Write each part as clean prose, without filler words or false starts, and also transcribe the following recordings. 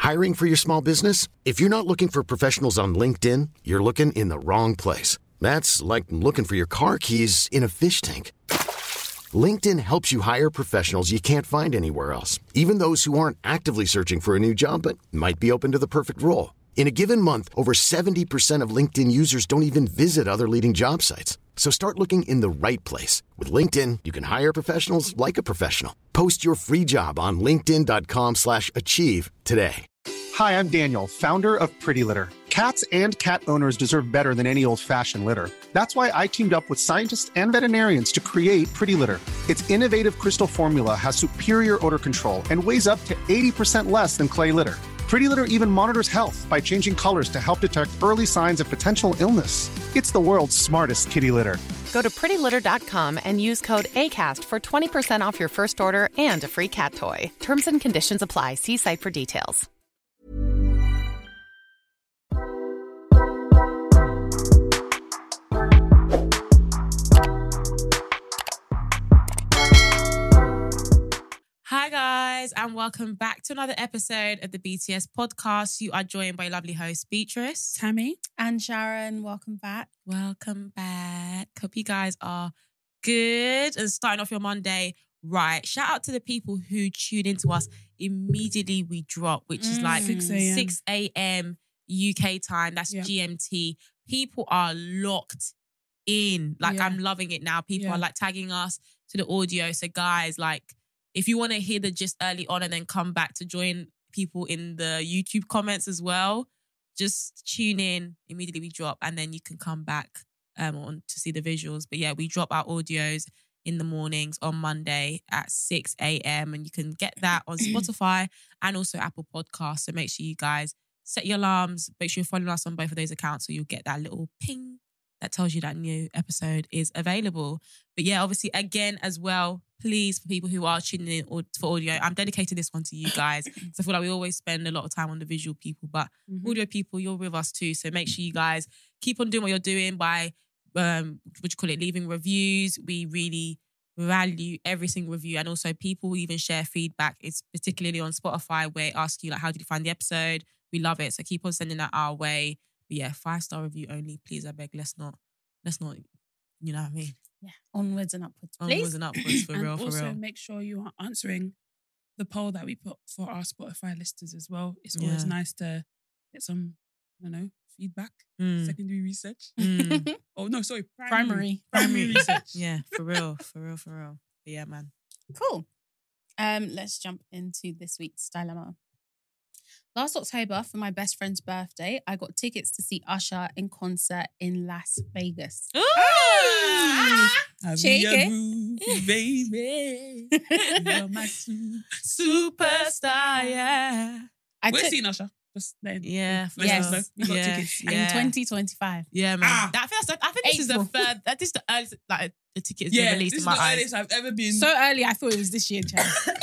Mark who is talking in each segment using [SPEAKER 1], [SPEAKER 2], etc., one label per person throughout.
[SPEAKER 1] Hiring for your small business? If you're not looking for professionals on LinkedIn, you're looking in the wrong place. That's like looking for your car keys in a fish tank. LinkedIn helps you hire professionals you can't find anywhere else, even those who aren't actively searching for a new job but might be open to the perfect role. In a given month, over 70% of LinkedIn users don't even visit other leading job sites. So start looking in the right place. With LinkedIn, you can hire professionals like a professional. Post your free job on linkedin.com/achieve today.
[SPEAKER 2] Hi, I'm Daniel, founder of Pretty Litter. Cats and cat owners deserve better than any old-fashioned litter. That's why I teamed up with scientists and veterinarians to create Pretty Litter. Its innovative crystal formula has superior odor control and weighs up to 80% less than clay litter. Pretty Litter even monitors health by changing colors to help detect early signs of potential illness. It's the world's smartest kitty litter.
[SPEAKER 3] Go to prettylitter.com and use code ACAST for 20% off your first order and a free cat toy. Terms and conditions apply. See site for details.
[SPEAKER 4] Hi guys, and welcome back to another episode of the BTS podcast. You are joined by lovely host Beatrice,
[SPEAKER 5] Tammy, and Sharon. Welcome back.
[SPEAKER 4] Welcome back. Hope you guys are good and starting off your Monday right. Shout out to the people who tune into us immediately we drop, which is like 6 a.m. UK time. That's GMT. People are locked in. Like I'm loving it now. People are like tagging us to the audio. So guys, like, if you want to hear the gist early on and then come back to join people in the YouTube comments as well, just tune in immediately we drop and then you can come back on to see the visuals. But yeah, we drop our audios in the mornings on Monday at 6 a.m. and you can get that on Spotify and also Apple Podcasts. So make sure you guys set your alarms. Make sure you're following us on both of those accounts so you'll get that little ping that tells you that new episode is available. But yeah, obviously, again, as well, please, for people who are tuning in for audio, I'm dedicating this one to you guys because I feel like we always spend a lot of time on the visual people, but audio people, you're with us too. So make sure you guys keep on doing what you're doing by, leaving reviews. We really value every single review. And also people who even share feedback. It's particularly on Spotify where it asks you, like, how did you find the episode? We love it. So keep on sending that our way. But yeah, 5-star review only, please. I beg. Let's not. You know what I mean?
[SPEAKER 5] Yeah, onwards and upwards, please.
[SPEAKER 4] Onwards and upwards, for real, for real.
[SPEAKER 5] Also, make sure you are answering the poll that we put for our Spotify listers as well. It's always nice to get some, feedback, secondary research. Oh no, sorry, primary research.
[SPEAKER 4] Yeah, for real. But yeah, man.
[SPEAKER 5] Cool. Let's jump into this week's dilemma. Last October, for my best friend's birthday, I got tickets to see Usher in concert in Las Vegas.
[SPEAKER 4] Ooh!
[SPEAKER 5] Cheeky.
[SPEAKER 4] Baby. You're my superstar, yeah.
[SPEAKER 5] We're
[SPEAKER 6] seeing Usher. Just then.
[SPEAKER 4] Yeah.
[SPEAKER 5] Yes.
[SPEAKER 6] We got tickets.
[SPEAKER 5] In 2025.
[SPEAKER 4] Yeah, man. I think this is the third, this is the earliest, like, the tickets been released in my eyes.
[SPEAKER 6] This is the earliest I've ever been.
[SPEAKER 5] So early, I thought it was this year, Chad.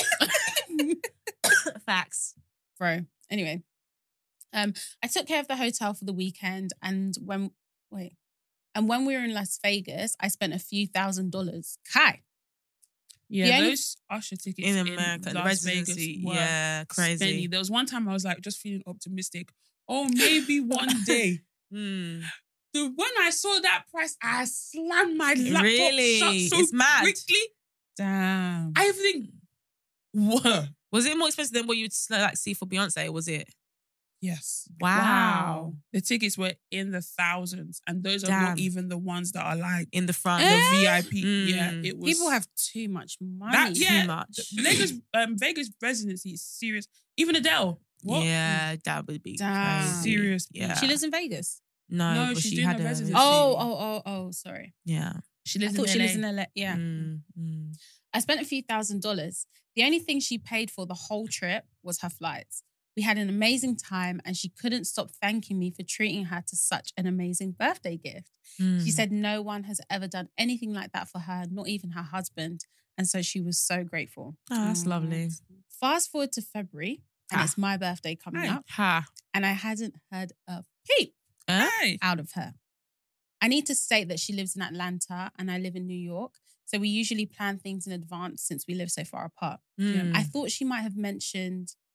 [SPEAKER 4] Facts.
[SPEAKER 5] Bro. Anyway, I took care of the hotel for the weekend, and when we were in Las Vegas, I spent a few $1,000s. Kai.
[SPEAKER 6] Yeah, those Usher tickets
[SPEAKER 4] in America,
[SPEAKER 6] in Las Vegas were
[SPEAKER 4] crazy.
[SPEAKER 6] Spenny. There was one time I was like just feeling optimistic. Oh, maybe one day. When I saw that price, I slammed my laptop shut so
[SPEAKER 4] it's mad.
[SPEAKER 6] quickly.
[SPEAKER 5] Damn.
[SPEAKER 6] I think, what?
[SPEAKER 4] Was it more expensive than what you'd like see for Beyonce? Was it?
[SPEAKER 6] Yes.
[SPEAKER 4] Wow.
[SPEAKER 6] The tickets were in the thousands, and those are not even the ones that are like
[SPEAKER 4] in the front,
[SPEAKER 6] the VIP. Yeah, it was.
[SPEAKER 5] People have too much money.
[SPEAKER 4] Too much.
[SPEAKER 6] Vegas residency is serious. Even Adele. What?
[SPEAKER 4] Yeah, that would be
[SPEAKER 5] Damn.
[SPEAKER 4] crazy.
[SPEAKER 6] Serious.
[SPEAKER 4] Yeah.
[SPEAKER 5] She lives in Vegas.
[SPEAKER 4] No, but
[SPEAKER 6] she's
[SPEAKER 4] she
[SPEAKER 6] doing
[SPEAKER 4] had
[SPEAKER 6] her
[SPEAKER 4] a
[SPEAKER 6] residency.
[SPEAKER 5] Oh, sorry.
[SPEAKER 4] Yeah.
[SPEAKER 6] She lives
[SPEAKER 5] I thought
[SPEAKER 6] in
[SPEAKER 5] she
[SPEAKER 6] LA.
[SPEAKER 5] lives in LA. Yeah. I spent a few $1,000s. The only thing she paid for the whole trip was her flights. We had an amazing time and she couldn't stop thanking me for treating her to such an amazing birthday gift. She said no one has ever done anything like that for her, not even her husband. And so she was so grateful.
[SPEAKER 4] Oh, that's lovely.
[SPEAKER 5] Fast forward to February and it's my birthday coming up. And I hadn't heard a peep out of her. I need to state that she lives in Atlanta and I live in New York. So we usually plan things in advance since we live so far apart. I thought she might have mentioned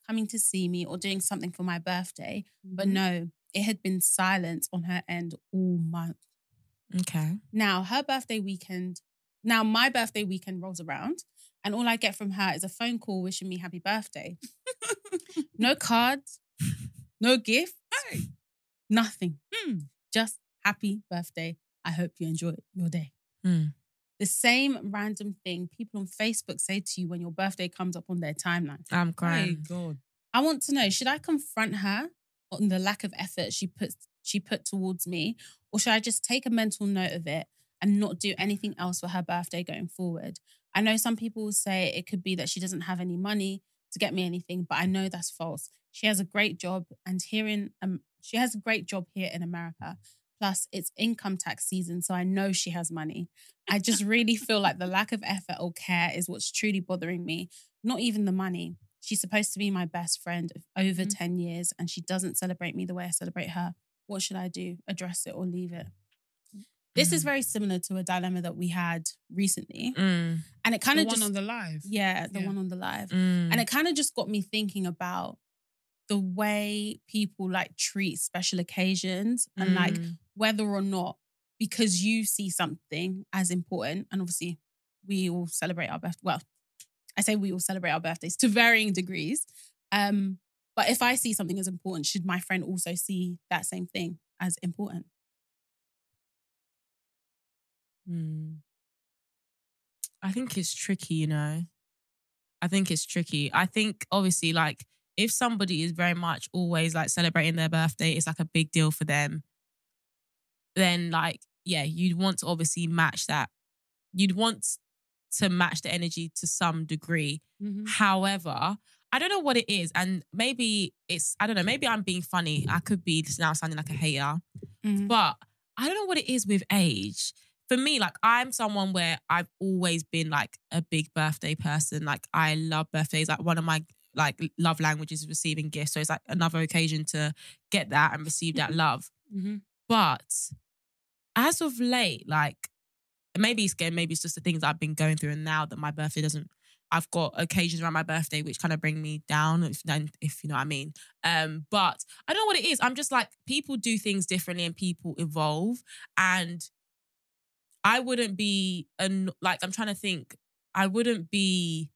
[SPEAKER 5] coming to see me or doing something for my birthday. But no, it had been silent on her end all month.
[SPEAKER 4] Okay.
[SPEAKER 5] Now, my birthday weekend rolls around and all I get from her is a phone call wishing me happy birthday. No cards, no gift, nothing. Just happy birthday. I hope you enjoy your day. The same random thing people on Facebook say to you when your birthday comes up on their timeline.
[SPEAKER 4] I'm crying.
[SPEAKER 6] Oh, God.
[SPEAKER 5] I want to know, should I confront her on the lack of effort she put towards me, or should I just take a mental note of it and not do anything else for her birthday going forward? I know some people will say it could be that she doesn't have any money to get me anything, but I know that's false. She has a great job here in America. Plus, it's income tax season, so I know she has money. I just really feel like the lack of effort or care is what's truly bothering me, not even the money. She's supposed to be my best friend of over 10 years, and she doesn't celebrate me the way I celebrate her. What should I do? Address it or leave it? This is very similar to a dilemma that we had recently. And it kind of
[SPEAKER 6] just... The one on the live?
[SPEAKER 5] Yeah, the one on the live. And it kind of just got me thinking about the way people like treat special occasions and like whether or not, because you see something as important, and obviously we all celebrate our birthday. Well, I say we all celebrate our birthdays to varying degrees. But if I see something as important, should my friend also see that same thing as important?
[SPEAKER 4] I think it's tricky, you know. I think it's tricky. I think obviously like if somebody is very much always like celebrating their birthday, it's like a big deal for them, then like, yeah, you'd want to obviously match that. You'd want to match the energy to some degree. However, I don't know what it is. And maybe maybe I'm being funny. I could be now sounding like a hater. But I don't know what it is with age. For me, like I'm someone where I've always been like a big birthday person. Like I love birthdays. Like one of my like love languages is receiving gifts. So it's like another occasion to get that and receive that love. But as of late, like maybe it's just the things I've been going through, and now that my birthday I've got occasions around my birthday which kind of bring me down, if you know what I mean. But I don't know what it is. I'm just like, people do things differently and people evolve, and I wouldn't be I wouldn't be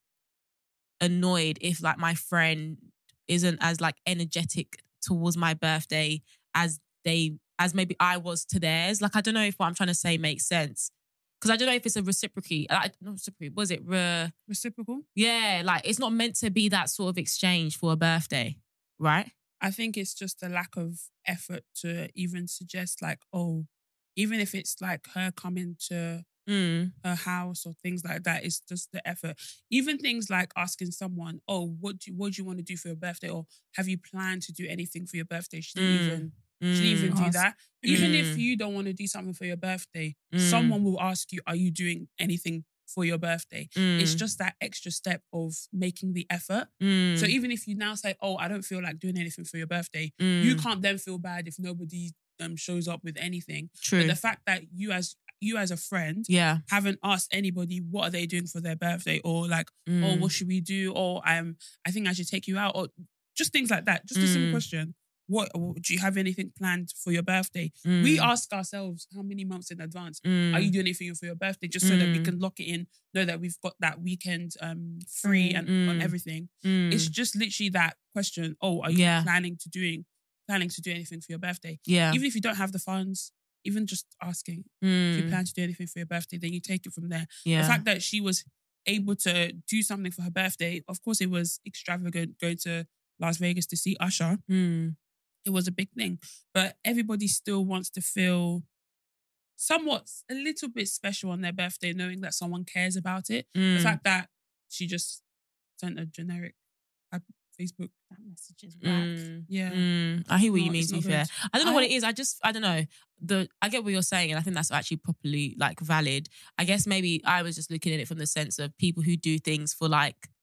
[SPEAKER 4] annoyed if like my friend isn't as like energetic towards my birthday as maybe I was to theirs. Like I don't know if what I'm trying to say makes sense. Because I don't know if it's a reciprocity. Not reciprocity. Was it
[SPEAKER 6] reciprocal?
[SPEAKER 4] Yeah, like it's not meant to be that sort of exchange for a birthday, right?
[SPEAKER 6] I think it's just a lack of effort to even suggest like, oh, even if it's like her coming to her house or things like that, it's just the effort. Even things like asking someone, oh, what do you want to do for your birthday? Or have you planned to do anything for your birthday? She didn't even do that. Even if you don't want to do something for your birthday, someone will ask you, are you doing anything for your birthday? It's just that extra step of making the effort. So even if you now say, oh, I don't feel like doing anything for your birthday, you can't then feel bad if nobody shows up with anything.
[SPEAKER 4] True.
[SPEAKER 6] But the fact that you as a friend haven't asked anybody what are they doing for their birthday, or like, oh, what should we do? Or I think I should take you out, or just things like that. Just a simple question. What do you have anything planned for your birthday? We ask ourselves how many months in advance are you doing anything for your birthday, just so that we can lock it in, know that we've got that weekend free and on everything. It's just literally that question. Oh, are you planning to do anything for your birthday? Even if you don't have the funds, even just asking if you plan to do anything for your birthday, then you take it from there. The fact that she was able to do something for her birthday, of course it was extravagant, going to Las Vegas to see Usher. It was a big thing. But everybody still wants to feel somewhat, a little bit special on their birthday, knowing that someone cares about it. The fact that she just sent a generic Facebook, that message is whack.
[SPEAKER 4] I hear what you mean, to be fair. I don't know what it is. I don't know. I get what you're saying, and I think that's actually properly like valid. I guess maybe I was just looking at it from the sense of people who do things for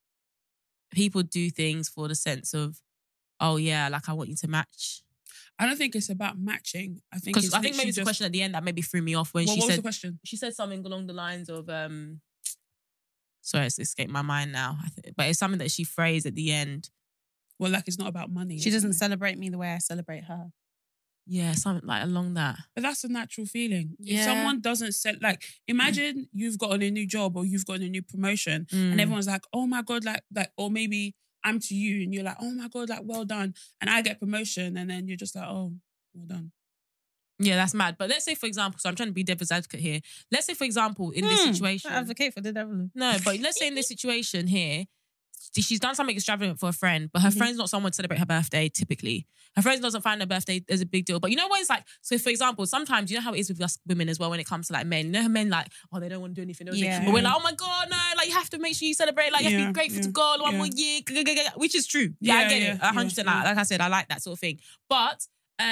[SPEAKER 4] the sense of, oh yeah, like I want you to match.
[SPEAKER 6] I don't think it's about matching. I think
[SPEAKER 4] maybe it's a question at the end that maybe threw me off when she said.
[SPEAKER 6] What was the question?
[SPEAKER 4] She said something along the lines of, sorry, it's escaped my mind now. But it's something that she phrased at the end.
[SPEAKER 6] Well, like it's not about money.
[SPEAKER 5] She doesn't celebrate me the way I celebrate her.
[SPEAKER 4] Yeah, something like along that.
[SPEAKER 6] But that's a natural feeling.
[SPEAKER 5] Yeah.
[SPEAKER 6] If someone doesn't like, imagine you've gotten a new job or you've gotten a new promotion and everyone's like, oh my God, like, or maybe I'm to you and you're like, oh my God, like, well done. And I get promotion and then you're just like, oh, well done.
[SPEAKER 4] Yeah, that's mad. But let's say, for example, so I'm trying to be devil's advocate here. Let's say, for example, in this situation.
[SPEAKER 5] Advocate for the devil.
[SPEAKER 4] No, but let's say in this situation here, she's done something extravagant for a friend, but her friend's not someone to celebrate her birthday, typically. Her friend doesn't find her birthday as a big deal. But you know what it's like? So for example, sometimes, you know how it is with us women as well when it comes to like men. You know how men like, oh, they don't want to do anything.
[SPEAKER 5] Yeah.
[SPEAKER 4] But we're like, oh my God, no, like you have to make sure you celebrate. Like you have to be grateful to God one more year. Which is true. Yeah, I get it. 100%. Like I said, I like that sort of thing. But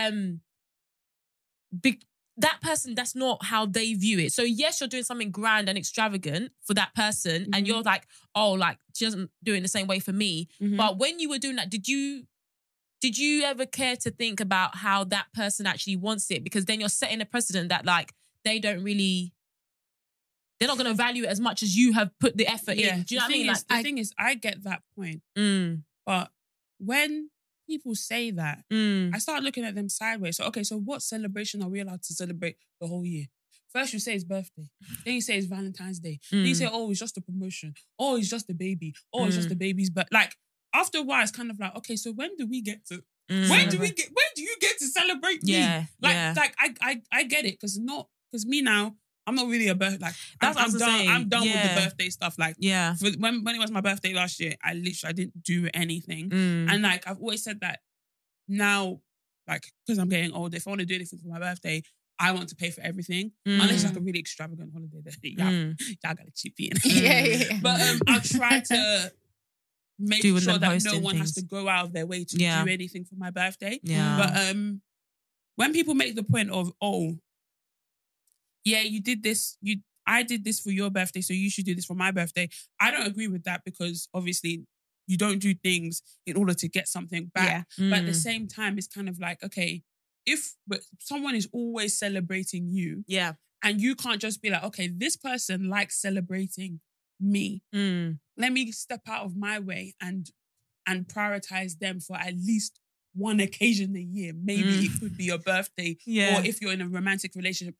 [SPEAKER 4] that person, that's not how they view it. So yes, you're doing something grand and extravagant for that person and you're like, oh, like she doesn't do it in the same way for me. But when you were doing that, did you ever care to think about how that person actually wants it? Because then you're setting a precedent that like they're not going to value it as much as you have put the effort in. Do you know what I mean?
[SPEAKER 6] The thing is, I get that point. But when people say that, I start looking at them sideways. So, okay, so what celebration are we allowed to celebrate the whole year? First you say it's birthday. Then you say it's Valentine's Day. Then you say, oh, it's just a promotion. Oh, it's just a baby. Oh, it's just the baby's birthday. Like, after a while, it's kind of like, okay, so when do we get to... When do you get to celebrate me? Like I get it, because me now, I'm not really a birthday. Like, I'm done with the birthday stuff. Like, when it was my birthday last year, I didn't do anything. And like, I've always said that now, like, because I'm getting older, if I want to do anything for my birthday, I want to pay for everything. Unless it's like a really extravagant holiday that y'all gotta chip in. But I'll try to make sure that no one has to go out of their way to do anything for my birthday. But when people make the point of, oh, yeah, you did this, I did this for your birthday, so you should do this for my birthday. I don't agree with that, because obviously you don't do things in order to get something back. But at the same time, it's kind of like, okay, if someone is always celebrating you, and you can't just be like, okay, this person likes celebrating me. Let me step out of my way and prioritize them for at least one occasion a year. Maybe it could be a birthday, or if you're in a romantic relationship,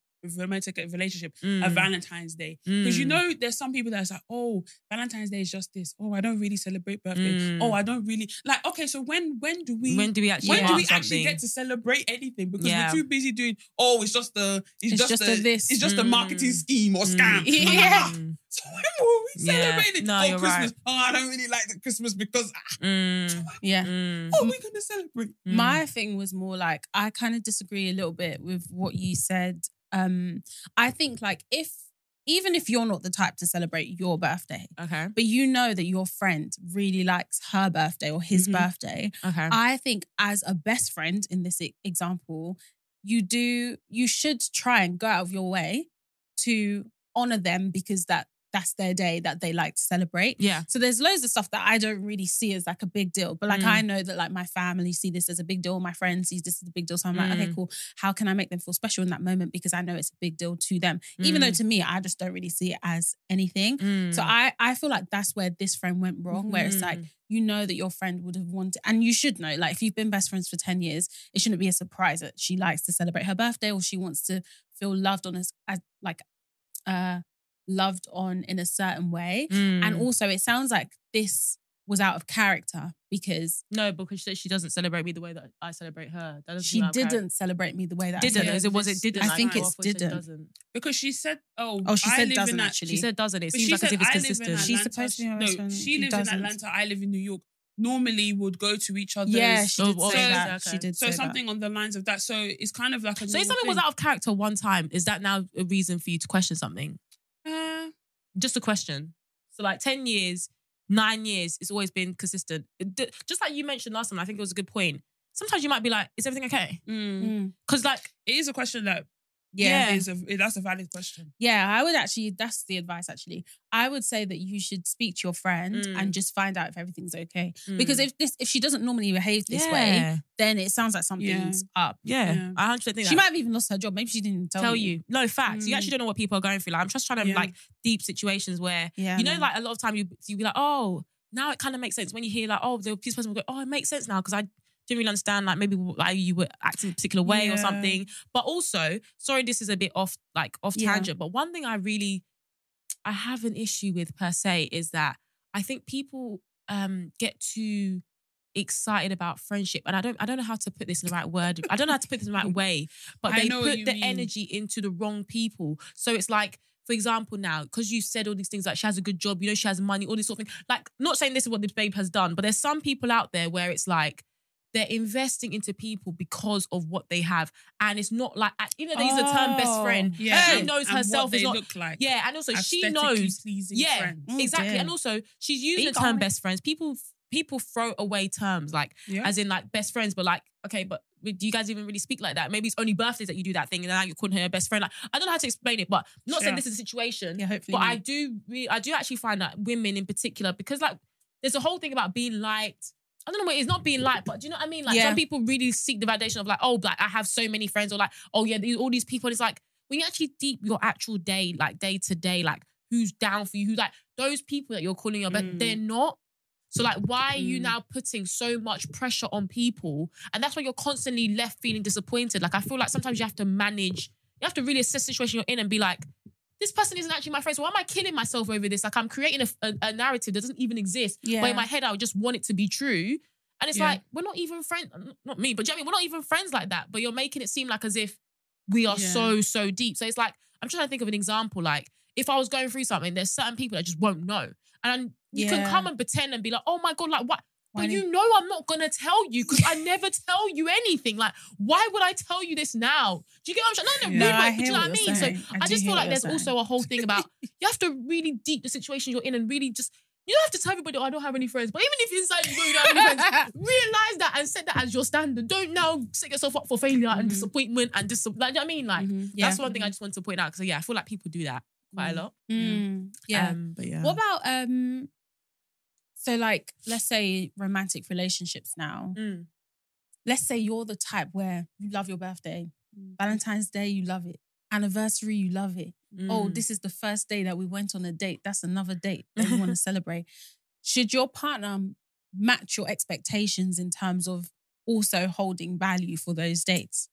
[SPEAKER 6] a Valentine's Day. Because you know, there's some people that's like, oh, Valentine's Day is just this. Oh, I don't really celebrate birthday. Oh, I don't really like. Okay, so when do we actually get to celebrate anything? Because we're too busy doing. Oh, it's just a marketing scheme or scam. So when will we celebrate it?
[SPEAKER 4] No, you're
[SPEAKER 6] Christmas.
[SPEAKER 4] Right.
[SPEAKER 6] Oh, I don't really like the Christmas because what are we gonna celebrate?
[SPEAKER 5] My thing was more like, I kind of disagree a little bit with what you said. I think like even if you're not the type to celebrate your birthday, but you know that your friend really likes her birthday or his birthday, I think as a best friend in this example, you should try and go out of your way to honor them, because that's their day that they like to celebrate.
[SPEAKER 4] Yeah.
[SPEAKER 5] So there's loads of stuff that I don't really see as like a big deal. But like I know that like my family see this as a big deal. My friends see this as a big deal. So I'm like, okay, cool. How can I make them feel special in that moment? Because I know it's a big deal to them. Even though to me, I just don't really see it as anything. So I feel like that's where this friend went wrong, where it's like, you know that your friend would have wanted, and you should know, like if you've been best friends for 10 years, it shouldn't be a surprise that she likes to celebrate her birthday or she wants to feel loved on as like, loved on in a certain way. And also it sounds like this was out of character, because
[SPEAKER 4] she doesn't celebrate me the way that I celebrate her.
[SPEAKER 5] She didn't celebrate me the way that
[SPEAKER 4] didn't.
[SPEAKER 5] I
[SPEAKER 4] Didn't.
[SPEAKER 5] I think it's didn't.
[SPEAKER 6] Because she said,
[SPEAKER 5] she said doesn't actually.
[SPEAKER 4] She said doesn't. It seems like as if it's consistent.
[SPEAKER 5] She's supposed to be.
[SPEAKER 6] No, she lives in Atlanta. I live in New York. Normally would go to each other's.
[SPEAKER 5] Yeah, she did say that. She did say
[SPEAKER 6] something
[SPEAKER 5] that.
[SPEAKER 6] On the lines of that. So it's kind of like a.
[SPEAKER 4] So if something was out of character one time, is that now a reason for you to question something? Just a question. So like 10 years, 9 years, it's always been consistent. Just like you mentioned last time, I think it was a good point. Sometimes you might be like, is everything okay? Because like,
[SPEAKER 6] it is a question that, that's a valid question.
[SPEAKER 5] Yeah, I would actually, that's the advice actually. I would say that you should speak to your friend and just find out if everything's okay. Because if she doesn't normally behave this way, then it sounds like something's up.
[SPEAKER 4] I 100% think that.
[SPEAKER 5] She might have even lost her job. Maybe she didn't even tell you.
[SPEAKER 4] No, facts. You actually don't know what people are going through. Like, I'm just trying to like deep situations where, you know, like a lot of time you be like, oh, now it kind of makes sense when you hear like, oh, this person will go, oh, it makes sense now because I didn't really understand like maybe like you were acting a particular way or something. But also, sorry, this is a bit off tangent, but one thing I have an issue with per se is that I think people get too excited about friendship, and I don't know how to put this in the right word. I don't know how to put this in the right way, but they put the energy into the wrong people. So it's like, for example, now because you said all these things like she has a good job, you know, she has money, all this sort of thing. Like, not saying this is what this babe has done, but there's some people out there where it's like they're investing into people because of what they have, and it's not like, you know, they use the term best friend. She knows herself is not
[SPEAKER 6] look like.
[SPEAKER 4] Yeah, and also she knows.
[SPEAKER 6] Friends.
[SPEAKER 4] Exactly, and also she's using the term best friends. People throw away terms like as in like best friends, but like, okay, but do you guys even really speak like that? Maybe it's only birthdays that you do that thing, and now you're calling her a best friend. Like, I don't know how to explain it, but I'm not saying this is a situation.
[SPEAKER 5] Yeah, hopefully.
[SPEAKER 4] But I do actually find that women in particular, because like there's a whole thing about being liked. I don't know what it is, not being liked, but do you know what I mean? Like some people really seek the validation of like, oh, like I have so many friends, or like, oh yeah, all these people. And it's like when you actually deep your actual day, like day to day, like who's down for you, who's like those people that you're calling your best, they're not. So like, why are you now putting so much pressure on people? And that's why you're constantly left feeling disappointed. Like I feel like sometimes you have to really assess the situation you're in and be like, this person isn't actually my friend. So why am I killing myself over this? Like I'm creating a narrative that doesn't even exist. Yeah. But in my head, I would just want it to be true. And it's like, we're not even friends. Not me, but do you know what I mean? We're not even friends like that. But you're making it seem like as if we are so deep. So it's like, I'm trying to think of an example. Like if I was going through something, there's certain people that just won't know. And you can come and pretend and be like, oh my God, like what? But you know I'm not going to tell you because I never tell you anything. Like, why would I tell you this now? Do you get what I'm saying? No, but do you know what I mean? So I just feel like there's also a whole thing about, you have to really deep the situation you're in and really just, you don't have to tell everybody, oh, I don't have any friends. But even if inside you don't have any friends, realize that and set that as your standard. Don't now set yourself up for failure and disappointment and like, do you know what I mean? Like, that's one thing I just want to point out. Because I feel like people do that quite a lot.
[SPEAKER 5] But what about, so like, let's say romantic relationships now. Let's say you're the type where you love your birthday. Valentine's Day, you love it. Anniversary, you love it. Oh, this is the first day that we went on a date. That's another date that you want to celebrate. Should your partner match your expectations in terms of also holding value for those dates?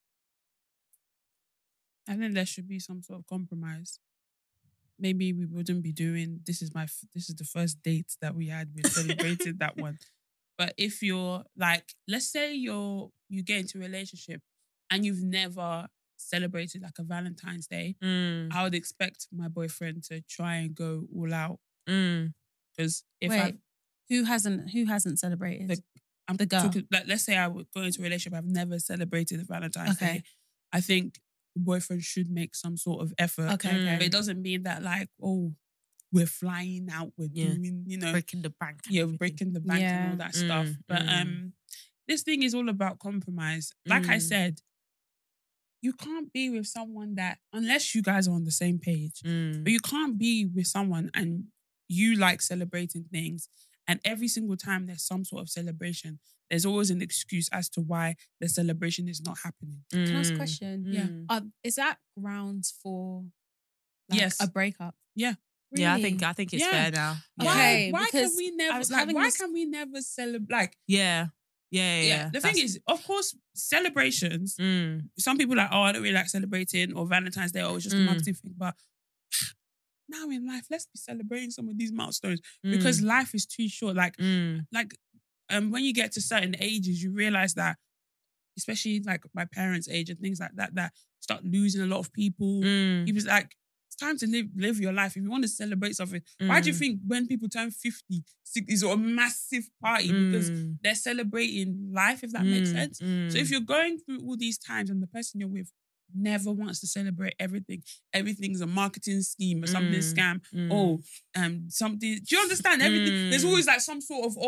[SPEAKER 6] I think there should be some sort of compromise. Maybe we wouldn't be doing, this is the first date that we had. We celebrated that one. But if you're like, let's say you get into a relationship and you've never celebrated like a Valentine's Day, I would expect my boyfriend to try and go all out. Because
[SPEAKER 5] who hasn't celebrated? The girl.
[SPEAKER 6] Like, let's say I would go into a relationship, I've never celebrated a Valentine's Day. I think the boyfriend should make some sort of effort. But it doesn't mean that like, oh, we're flying out, we're doing, you know,
[SPEAKER 4] breaking the bank.
[SPEAKER 6] Yeah, we're breaking the bank and all that stuff. But this thing is all about compromise. Like I said, you can't be with someone that, unless you guys are on the same page, but you can't be with someone and you like celebrating things, and every single time there's some sort of celebration, there's always an excuse as to why the celebration is not happening.
[SPEAKER 5] Can I ask a question? Yeah. Is that grounds for like a breakup?
[SPEAKER 6] Yeah.
[SPEAKER 5] Really?
[SPEAKER 4] Yeah, I think it's fair now.
[SPEAKER 6] Why can we never celebrate? Like,
[SPEAKER 4] yeah.
[SPEAKER 6] The thing is, of course, celebrations. Some people are like, oh, I don't really like celebrating, or Valentine's Day, or it's just a marketing thing. But now in life, let's be celebrating some of these milestones because life is too short. Like, when you get to certain ages, you realize that, especially like my parents' age and things like that, that start losing a lot of people. People's like, it's time to live your life. If you want to celebrate something, why do you think when people turn 50, it's a massive party because they're celebrating life, if that makes sense? So if you're going through all these times and the person you're with never wants to celebrate everything, everything's a marketing scheme or something scam, something, do you understand? Everything, there's always like some sort of,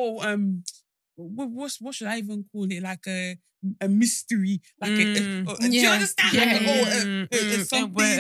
[SPEAKER 6] what should I even call it? Like a mystery, like do you understand? Something,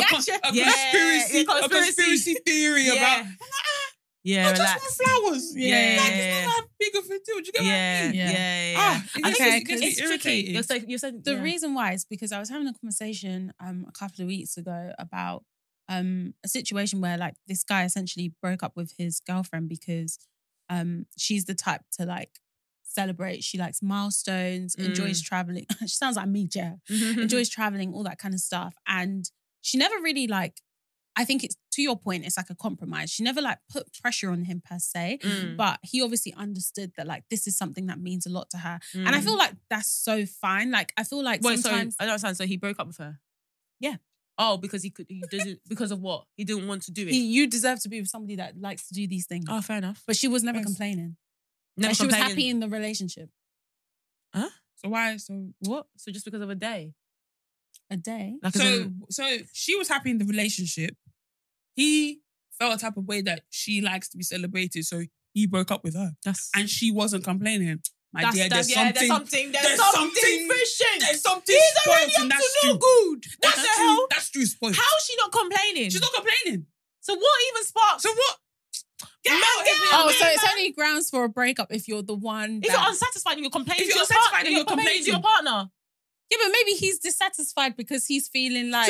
[SPEAKER 6] a conspiracy theory about. Just for flowers. It's not that big of a deal. Do you get what I mean?
[SPEAKER 4] I think it's tricky.
[SPEAKER 5] You're saying the reason why is because I was having a conversation a couple of weeks ago about a situation where like this guy essentially broke up with his girlfriend because she's the type to like celebrate. She likes milestones, enjoys traveling. She sounds like me, yeah. Enjoys traveling, all that kind of stuff. And she never really like, I think it's, to your point, it's like a compromise. She never like put pressure on him per se, but he obviously understood that like this is something that means a lot to her. And I feel like that's so fine. Like I feel like sometimes...
[SPEAKER 4] So, I don't understand. So he broke up with her?
[SPEAKER 5] Yeah.
[SPEAKER 4] Oh, because he did it because of what? He didn't want to do it?
[SPEAKER 5] You deserve to be with somebody that likes to do these things.
[SPEAKER 4] Oh, fair enough.
[SPEAKER 5] But she was never complaining. Never complaining. She was happy in the relationship.
[SPEAKER 6] Huh? So why? So
[SPEAKER 4] what? So just because of a day?
[SPEAKER 5] A day?
[SPEAKER 4] Like
[SPEAKER 6] so she was happy in the relationship. He felt a type of way that she likes to be celebrated, so he broke up with her. And she wasn't complaining. My dear, there's something fishing. There's something spoiled in that stew.
[SPEAKER 4] No good. What the hell?
[SPEAKER 6] That stew is spoiled.
[SPEAKER 4] How is she not complaining?
[SPEAKER 6] She's not complaining.
[SPEAKER 4] So what even sparks?
[SPEAKER 6] So what?
[SPEAKER 5] So it's only grounds for a breakup if you're the one.
[SPEAKER 4] If you're unsatisfied and you're complaining, if you're unsatisfied and you're complaining to your partner.
[SPEAKER 5] Yeah, but maybe he's dissatisfied because he's feeling like.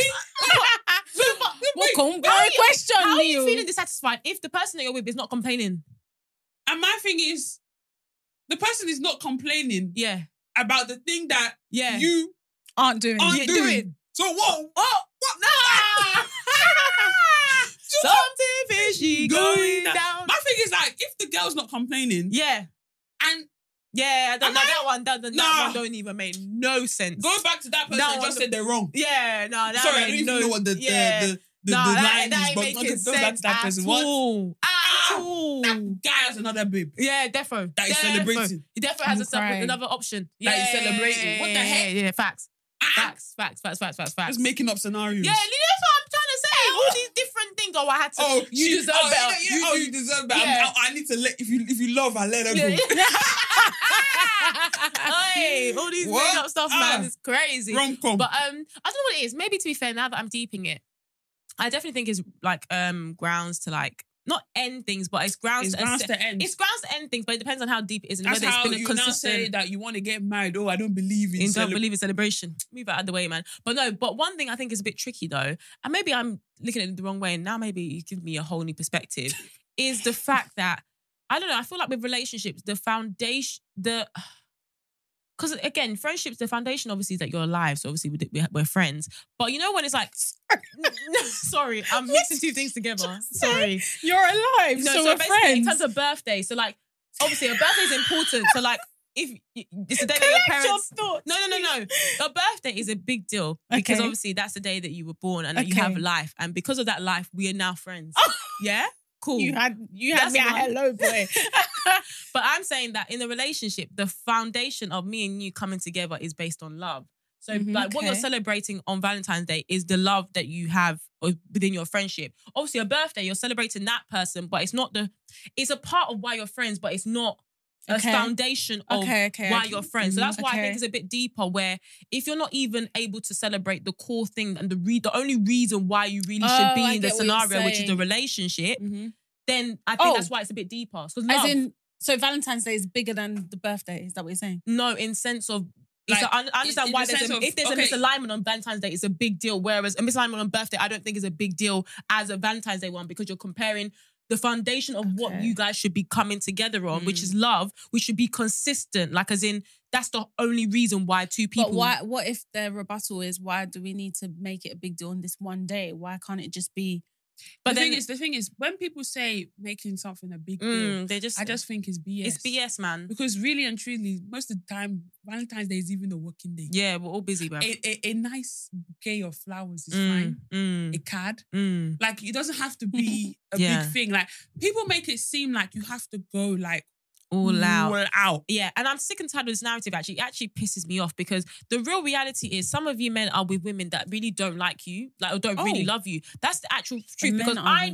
[SPEAKER 4] How are you feeling dissatisfied if the person that you're with is not complaining?
[SPEAKER 6] And my thing is, the person is not complaining.
[SPEAKER 4] Yeah.
[SPEAKER 6] About the thing that you
[SPEAKER 5] aren't doing.
[SPEAKER 6] So what?
[SPEAKER 4] Nah. Something fishy going down.
[SPEAKER 6] My thing is like, if the girl's not complaining, and
[SPEAKER 4] that one don't even make no sense.
[SPEAKER 6] Go back to that person that just said they're wrong.
[SPEAKER 4] Yeah, no, that
[SPEAKER 6] sorry, I don't even know what the line is, but
[SPEAKER 4] making
[SPEAKER 6] sense at all. That guy has another babe.
[SPEAKER 4] Yeah, defo.
[SPEAKER 6] That is celebrating.
[SPEAKER 4] He defo has another option.
[SPEAKER 6] That is celebrating. What the heck?
[SPEAKER 4] Yeah, facts. Facts.
[SPEAKER 6] Just making up scenarios.
[SPEAKER 4] Yeah, that's what I'm trying to say. All these different things. Oh, I had to. You deserve better.
[SPEAKER 6] You deserve better.
[SPEAKER 4] Yeah.
[SPEAKER 6] I need to let. If you love, I let her go.
[SPEAKER 4] Hey, all these made up stuff, man, is crazy.
[SPEAKER 6] Rom-com.
[SPEAKER 4] But I don't know what it is. Maybe to be fair, now that I'm deeping it, I definitely think it's like grounds to like not end things, but it's grounds to end. It's grounds to end things, but it depends on how deep it is and
[SPEAKER 6] that's
[SPEAKER 4] whether it's been a consistent.
[SPEAKER 6] Now say that you want to get married. Oh, I don't believe in.
[SPEAKER 4] Don't believe in celebration. Move out of the way, man. But no. But one thing I think is a bit tricky though, and maybe I'm looking at it the wrong way, and now maybe you give me a whole new perspective, is the fact that I don't know. I feel like with relationships, the foundation, because again, friendships, the foundation obviously is that you're alive. So obviously we're friends. But you know when it's like, sorry, I'm mixing two things together. Sorry.
[SPEAKER 5] You're alive,
[SPEAKER 4] no,
[SPEAKER 5] so we're friends.
[SPEAKER 4] In terms of birthday, so like, obviously a birthday is important. So like, if it's the day that your parents... No. Your birthday is a big deal because obviously that's the day that you were born and that you have life. And because of that life, we are now friends. Yeah? Cool.
[SPEAKER 5] You had me at hello, boy.
[SPEAKER 4] But I'm saying that in a relationship, the foundation of me and you coming together is based on love. So what you're celebrating on Valentine's Day is the love that you have within your friendship. Obviously, a birthday, you're celebrating that person, but it's a part of why you're friends, but it's not a foundation of why you're friends. So that's why I think it's a bit deeper where if you're not even able to celebrate the core thing and the only reason why you really should be in the scenario, which is the relationship, then I think that's why it's a bit deeper.
[SPEAKER 5] So Valentine's Day is bigger than the birthday, is that what you're saying?
[SPEAKER 4] No, in sense of I understand why if there's a misalignment on Valentine's Day, it's a big deal. Whereas a misalignment on birthday, I don't think is a big deal as a Valentine's Day one because you're comparing the foundation of what you guys should be coming together on, which is love. We should be consistent, like as in that's the only reason why two people.
[SPEAKER 5] But what if their rebuttal is why do we need to make it a big deal on this one day? Why can't it just be?
[SPEAKER 6] But the thing is, when people say making something a big deal, I just think it's BS.
[SPEAKER 4] It's BS, man.
[SPEAKER 6] Because really and truly, most of the time, Valentine's Day is even a working day.
[SPEAKER 4] Yeah, we're all busy, man.
[SPEAKER 6] A nice bouquet of flowers is fine. A card. Like, it doesn't have to be a big thing. Like, people make it seem like you have to go like,
[SPEAKER 4] all
[SPEAKER 6] out.
[SPEAKER 4] Yeah, and I'm sick and tired of this narrative, actually. It actually pisses me off because the real reality is some of you men are with women that really don't like you, like, or don't really love you. That's the actual truth because I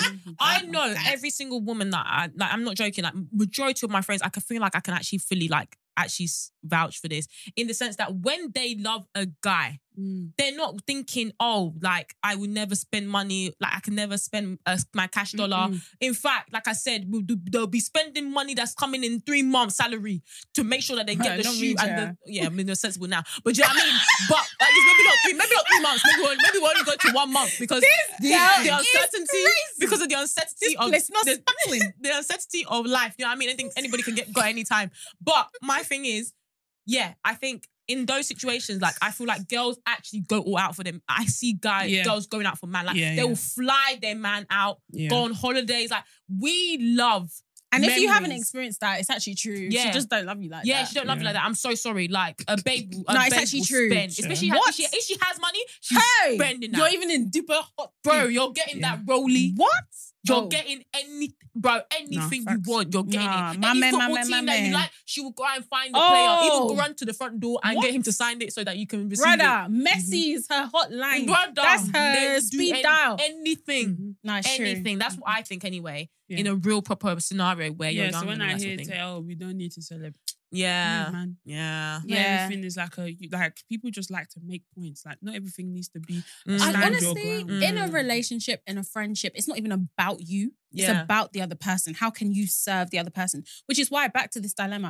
[SPEAKER 4] know every single woman that I'm not joking, like majority of my friends, I can feel like I can actually fully like actually vouch for this in the sense that when they love a guy, They're not thinking, oh, like I will never spend money, like I can never spend my cash dollar. In fact, like I said, they'll be spending money that's coming in 3 months' salary to make sure that they get the shoe and I mean, they're sensible now. But do you know what I mean? But at least maybe not 3 months. Maybe we'll only go to 1 month because the uncertainty, because of the uncertainty of the uncertainty of life. You know what I mean? Anybody can go anytime. But my thing is, I think in those situations, like I feel like girls actually go all out for them. I see girls going out for man. Like they will fly their man out, go on holidays. Like we love.
[SPEAKER 5] And
[SPEAKER 4] memories.
[SPEAKER 5] If you haven't experienced that, it's actually true.
[SPEAKER 4] Yeah.
[SPEAKER 5] She just don't love you like that.
[SPEAKER 4] Yeah, she don't love you like that. I'm so sorry. Like a babe,
[SPEAKER 5] it's actually true.
[SPEAKER 4] Spend. Especially if she has money, she's spending that.
[SPEAKER 5] You're even in deeper hot.
[SPEAKER 4] Bro, you're getting that rolly.
[SPEAKER 5] What?
[SPEAKER 4] You're getting anything you want. You're getting it. Any football team that you like, she will go and find the player. Even go run to the front door and get him to sign it so that you can receive it.
[SPEAKER 5] Messi is her hotline.
[SPEAKER 4] Brother,
[SPEAKER 5] that's her speed dial.
[SPEAKER 4] Anything. Anything. That's what I think anyway. Yeah. In a real proper scenario where you're young.
[SPEAKER 6] So when I hear say, we don't need to celebrate.
[SPEAKER 4] Yeah,
[SPEAKER 6] man.
[SPEAKER 4] Yeah.
[SPEAKER 6] Not everything is like people just like to make points. Like not everything needs to be.
[SPEAKER 5] Honestly, in a relationship, in a friendship, it's not even about you. It's about the other person. How can you serve the other person? Which is why back to this dilemma.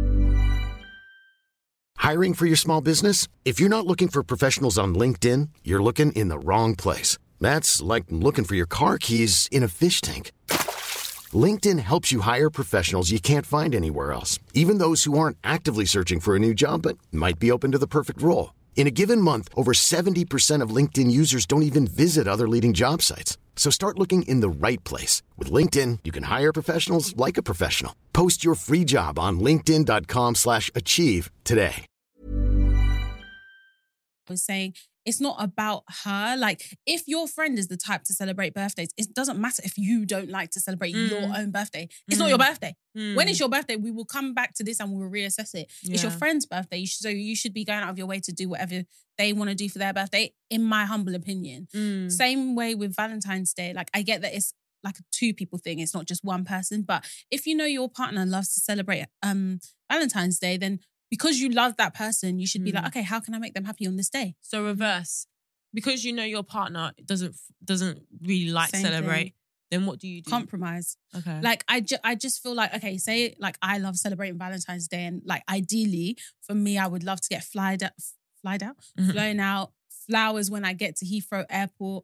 [SPEAKER 1] Hiring for your small business? If you're not looking for professionals on LinkedIn, you're looking in the wrong place. That's like looking for your car keys in a fish tank. LinkedIn helps you hire professionals you can't find anywhere else, even those who aren't actively searching for a new job but might be open to the perfect role. In a given month, over 70% of LinkedIn users don't even visit other leading job sites. So start looking in the right place. With LinkedIn, you can hire professionals like a professional. Post your free job on linkedin.com/achieve today.
[SPEAKER 5] I was saying, it's not about her. Like, if your friend is the type to celebrate birthdays, it doesn't matter if you don't like to celebrate your own birthday. It's not your birthday. When it's your birthday, we will come back to this and we'll reassess it. It's your friend's birthday, so you should be going out of your way to do whatever they want to do for their birthday, in my humble opinion. Same way with Valentine's Day. Like, I get that it's like a 2 people thing. It's not just one person. But if you know your partner loves to celebrate Valentine's Day, then because you love that person, you should be like, okay, how can I make them happy on this day?
[SPEAKER 4] So reverse. Because you know your partner doesn't really like celebrate, then what do you do?
[SPEAKER 5] Compromise.
[SPEAKER 4] Okay.
[SPEAKER 5] Like, I just feel like, okay, say like I love celebrating Valentine's Day, and like ideally for me, I would love to get flown out, flowers when I get to Heathrow Airport,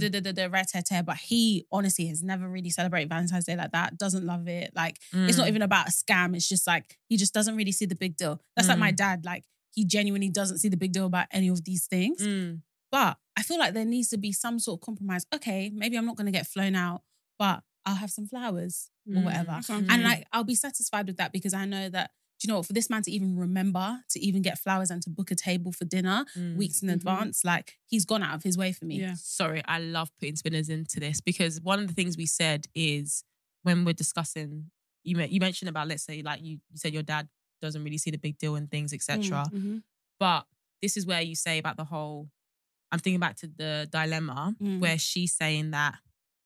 [SPEAKER 5] but he honestly has never really celebrated Valentine's Day like that, doesn't love it. Like, it's not even about a scam. It's just like, he just doesn't really see the big deal. That's like my dad. Like, he genuinely doesn't see the big deal about any of these things. But I feel like there needs to be some sort of compromise. Okay, maybe I'm not going to get flown out, but I'll have some flowers or whatever. And like, I'll be satisfied with that, because I know that, you know what, for this man to even remember to even get flowers and to book a table for dinner weeks in advance, like, he's gone out of his way for me.
[SPEAKER 4] Yeah. Sorry, I love putting spinners into this, because one of the things we said is, when we're discussing, you mentioned about, let's say, like you said your dad doesn't really see the big deal in things, etc. But this is where you say about the whole, I'm thinking back to the dilemma where she's saying that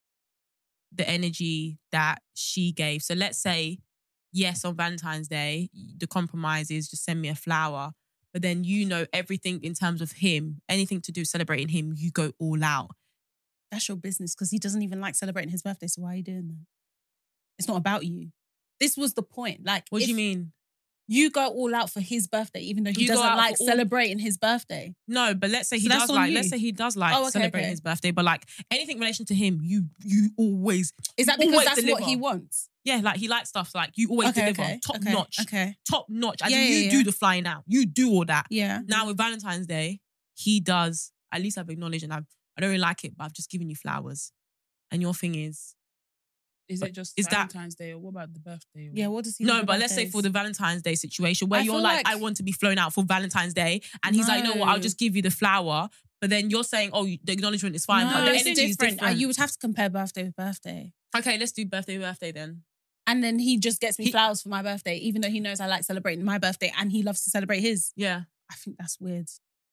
[SPEAKER 4] the energy that she gave. So let's say, yes, on Valentine's Day, the compromise is just send me a flower. But then you know everything in terms of him, anything to do celebrating him, you go all out.
[SPEAKER 5] That's your business, because he doesn't even like celebrating his birthday. So why are you doing that? It's not about you. This was the point. Like,
[SPEAKER 4] what do you mean?
[SPEAKER 5] You go all out for his birthday, even though he doesn't like celebrating his birthday.
[SPEAKER 4] No, but let's say he does like. Let's say he does like celebrating his birthday, but like anything in relation to him, you always.
[SPEAKER 5] Is that because that's deliver. What he wants?
[SPEAKER 4] Yeah, like he likes stuff like you always deliver top notch. Top notch. As
[SPEAKER 5] you
[SPEAKER 4] do the flying out. You do all that.
[SPEAKER 5] Yeah.
[SPEAKER 4] Now with Valentine's Day, he does. At least I've acknowledged, and I don't really like it, but I've just given you flowers. And your thing is.
[SPEAKER 6] Is it just Valentine's Day, or what about the birthday?
[SPEAKER 5] Yeah, what does he?
[SPEAKER 4] No, but let's say for the Valentine's Day situation where you're like, I want to be flown out for Valentine's Day, and he's like, you know what, I'll just give you the flower. But then you're saying, oh, the acknowledgement is fine.
[SPEAKER 5] No,
[SPEAKER 4] the
[SPEAKER 5] energy is different. You would have to compare birthday with birthday.
[SPEAKER 4] Okay, let's do birthday then.
[SPEAKER 5] And then he just gets me flowers for my birthday, even though he knows I like celebrating my birthday and he loves to celebrate his.
[SPEAKER 4] Yeah.
[SPEAKER 5] I think that's weird.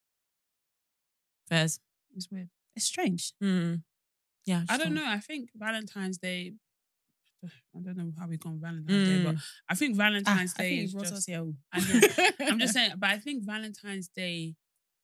[SPEAKER 4] Fairs.
[SPEAKER 5] It's weird. It's strange.
[SPEAKER 4] Yeah.
[SPEAKER 6] I don't know. I think Valentine's Day, I don't know how we go on Valentine's Day, but I think Valentine's Day is just... I'm just saying, but I think Valentine's Day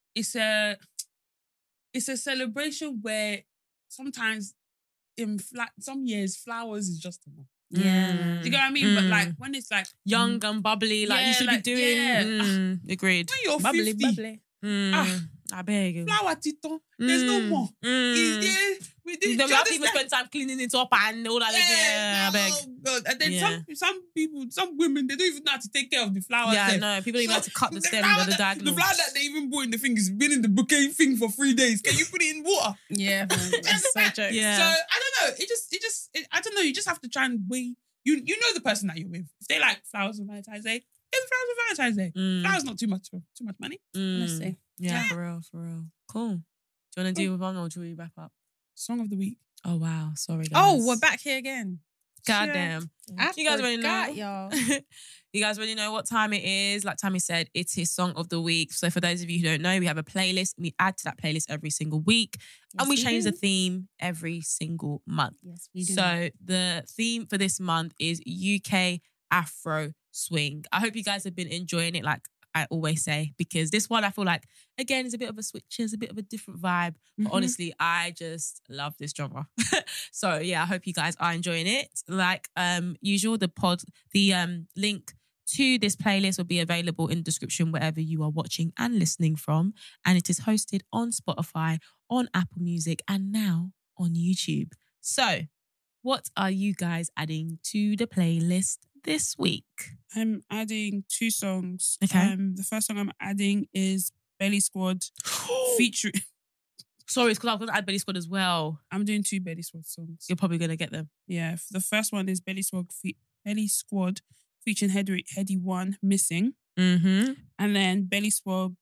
[SPEAKER 6] it's a celebration where sometimes some years flowers is just enough.
[SPEAKER 5] Yeah.
[SPEAKER 6] Do you get what I mean? But like when it's like
[SPEAKER 4] young and bubbly, like you should be doing. Agreed.
[SPEAKER 6] When you're
[SPEAKER 5] Bubbly,
[SPEAKER 6] 50,
[SPEAKER 5] bubbly.
[SPEAKER 4] I beg you.
[SPEAKER 6] flower titon, there's no more. We did
[SPEAKER 4] Then we have to even spend time cleaning it up and all that. I beg.
[SPEAKER 6] Oh God. And then some people, some women, they don't even know how to take care of the flowers.
[SPEAKER 4] Yeah, no, people don't even have to cut the stem or the diagonal.
[SPEAKER 6] The flower that they even put in the thing has been in the bouquet thing for 3 days. Can you put it in water?
[SPEAKER 5] Yeah, man. That's so jokes.
[SPEAKER 4] Yeah.
[SPEAKER 6] So I don't know. I don't know. You just have to try and weigh. You know the person that you're with. If they like flowers on Valentine's Day, give flowers on Valentine's Day. Flowers not too much money.
[SPEAKER 5] Honestly.
[SPEAKER 4] Yeah, for real. Cool. Do you want to do one or do we wrap up?
[SPEAKER 6] Song of the week.
[SPEAKER 4] Oh wow, sorry guys.
[SPEAKER 5] Oh, we're back here again.
[SPEAKER 4] Goddamn. You guys already know.
[SPEAKER 5] Y'all.
[SPEAKER 4] You guys already know what time it is. Like Tammy said, it's his song of the week. So for those of you who don't know, we have a playlist. We add to that playlist every single week. And we change the theme every single month.
[SPEAKER 5] Yes, we do.
[SPEAKER 4] So the theme for this month is UK Afro Swing. I hope you guys have been enjoying it, like I always say, because this one I feel like, again, is a bit of a switcher, it's a bit of a different vibe. But honestly, I just love this genre. So yeah, I hope you guys are enjoying it. Like usual, the link to this playlist will be available in the description wherever you are watching and listening from. And it is hosted on Spotify, on Apple Music, and now on YouTube. So what are you guys adding to the playlist this week?
[SPEAKER 6] I'm adding 2 songs.
[SPEAKER 4] Okay.
[SPEAKER 6] The first song I'm adding is Belly Squad featuring.
[SPEAKER 4] Sorry, it's because I was going to add Belly Squad as well.
[SPEAKER 6] I'm doing 2 Belly Squad songs.
[SPEAKER 4] You're probably going to get them.
[SPEAKER 6] Yeah. The first one is Belly Squad featuring Heady One, Missing.
[SPEAKER 4] Mm-hmm.
[SPEAKER 6] And then Belly Squad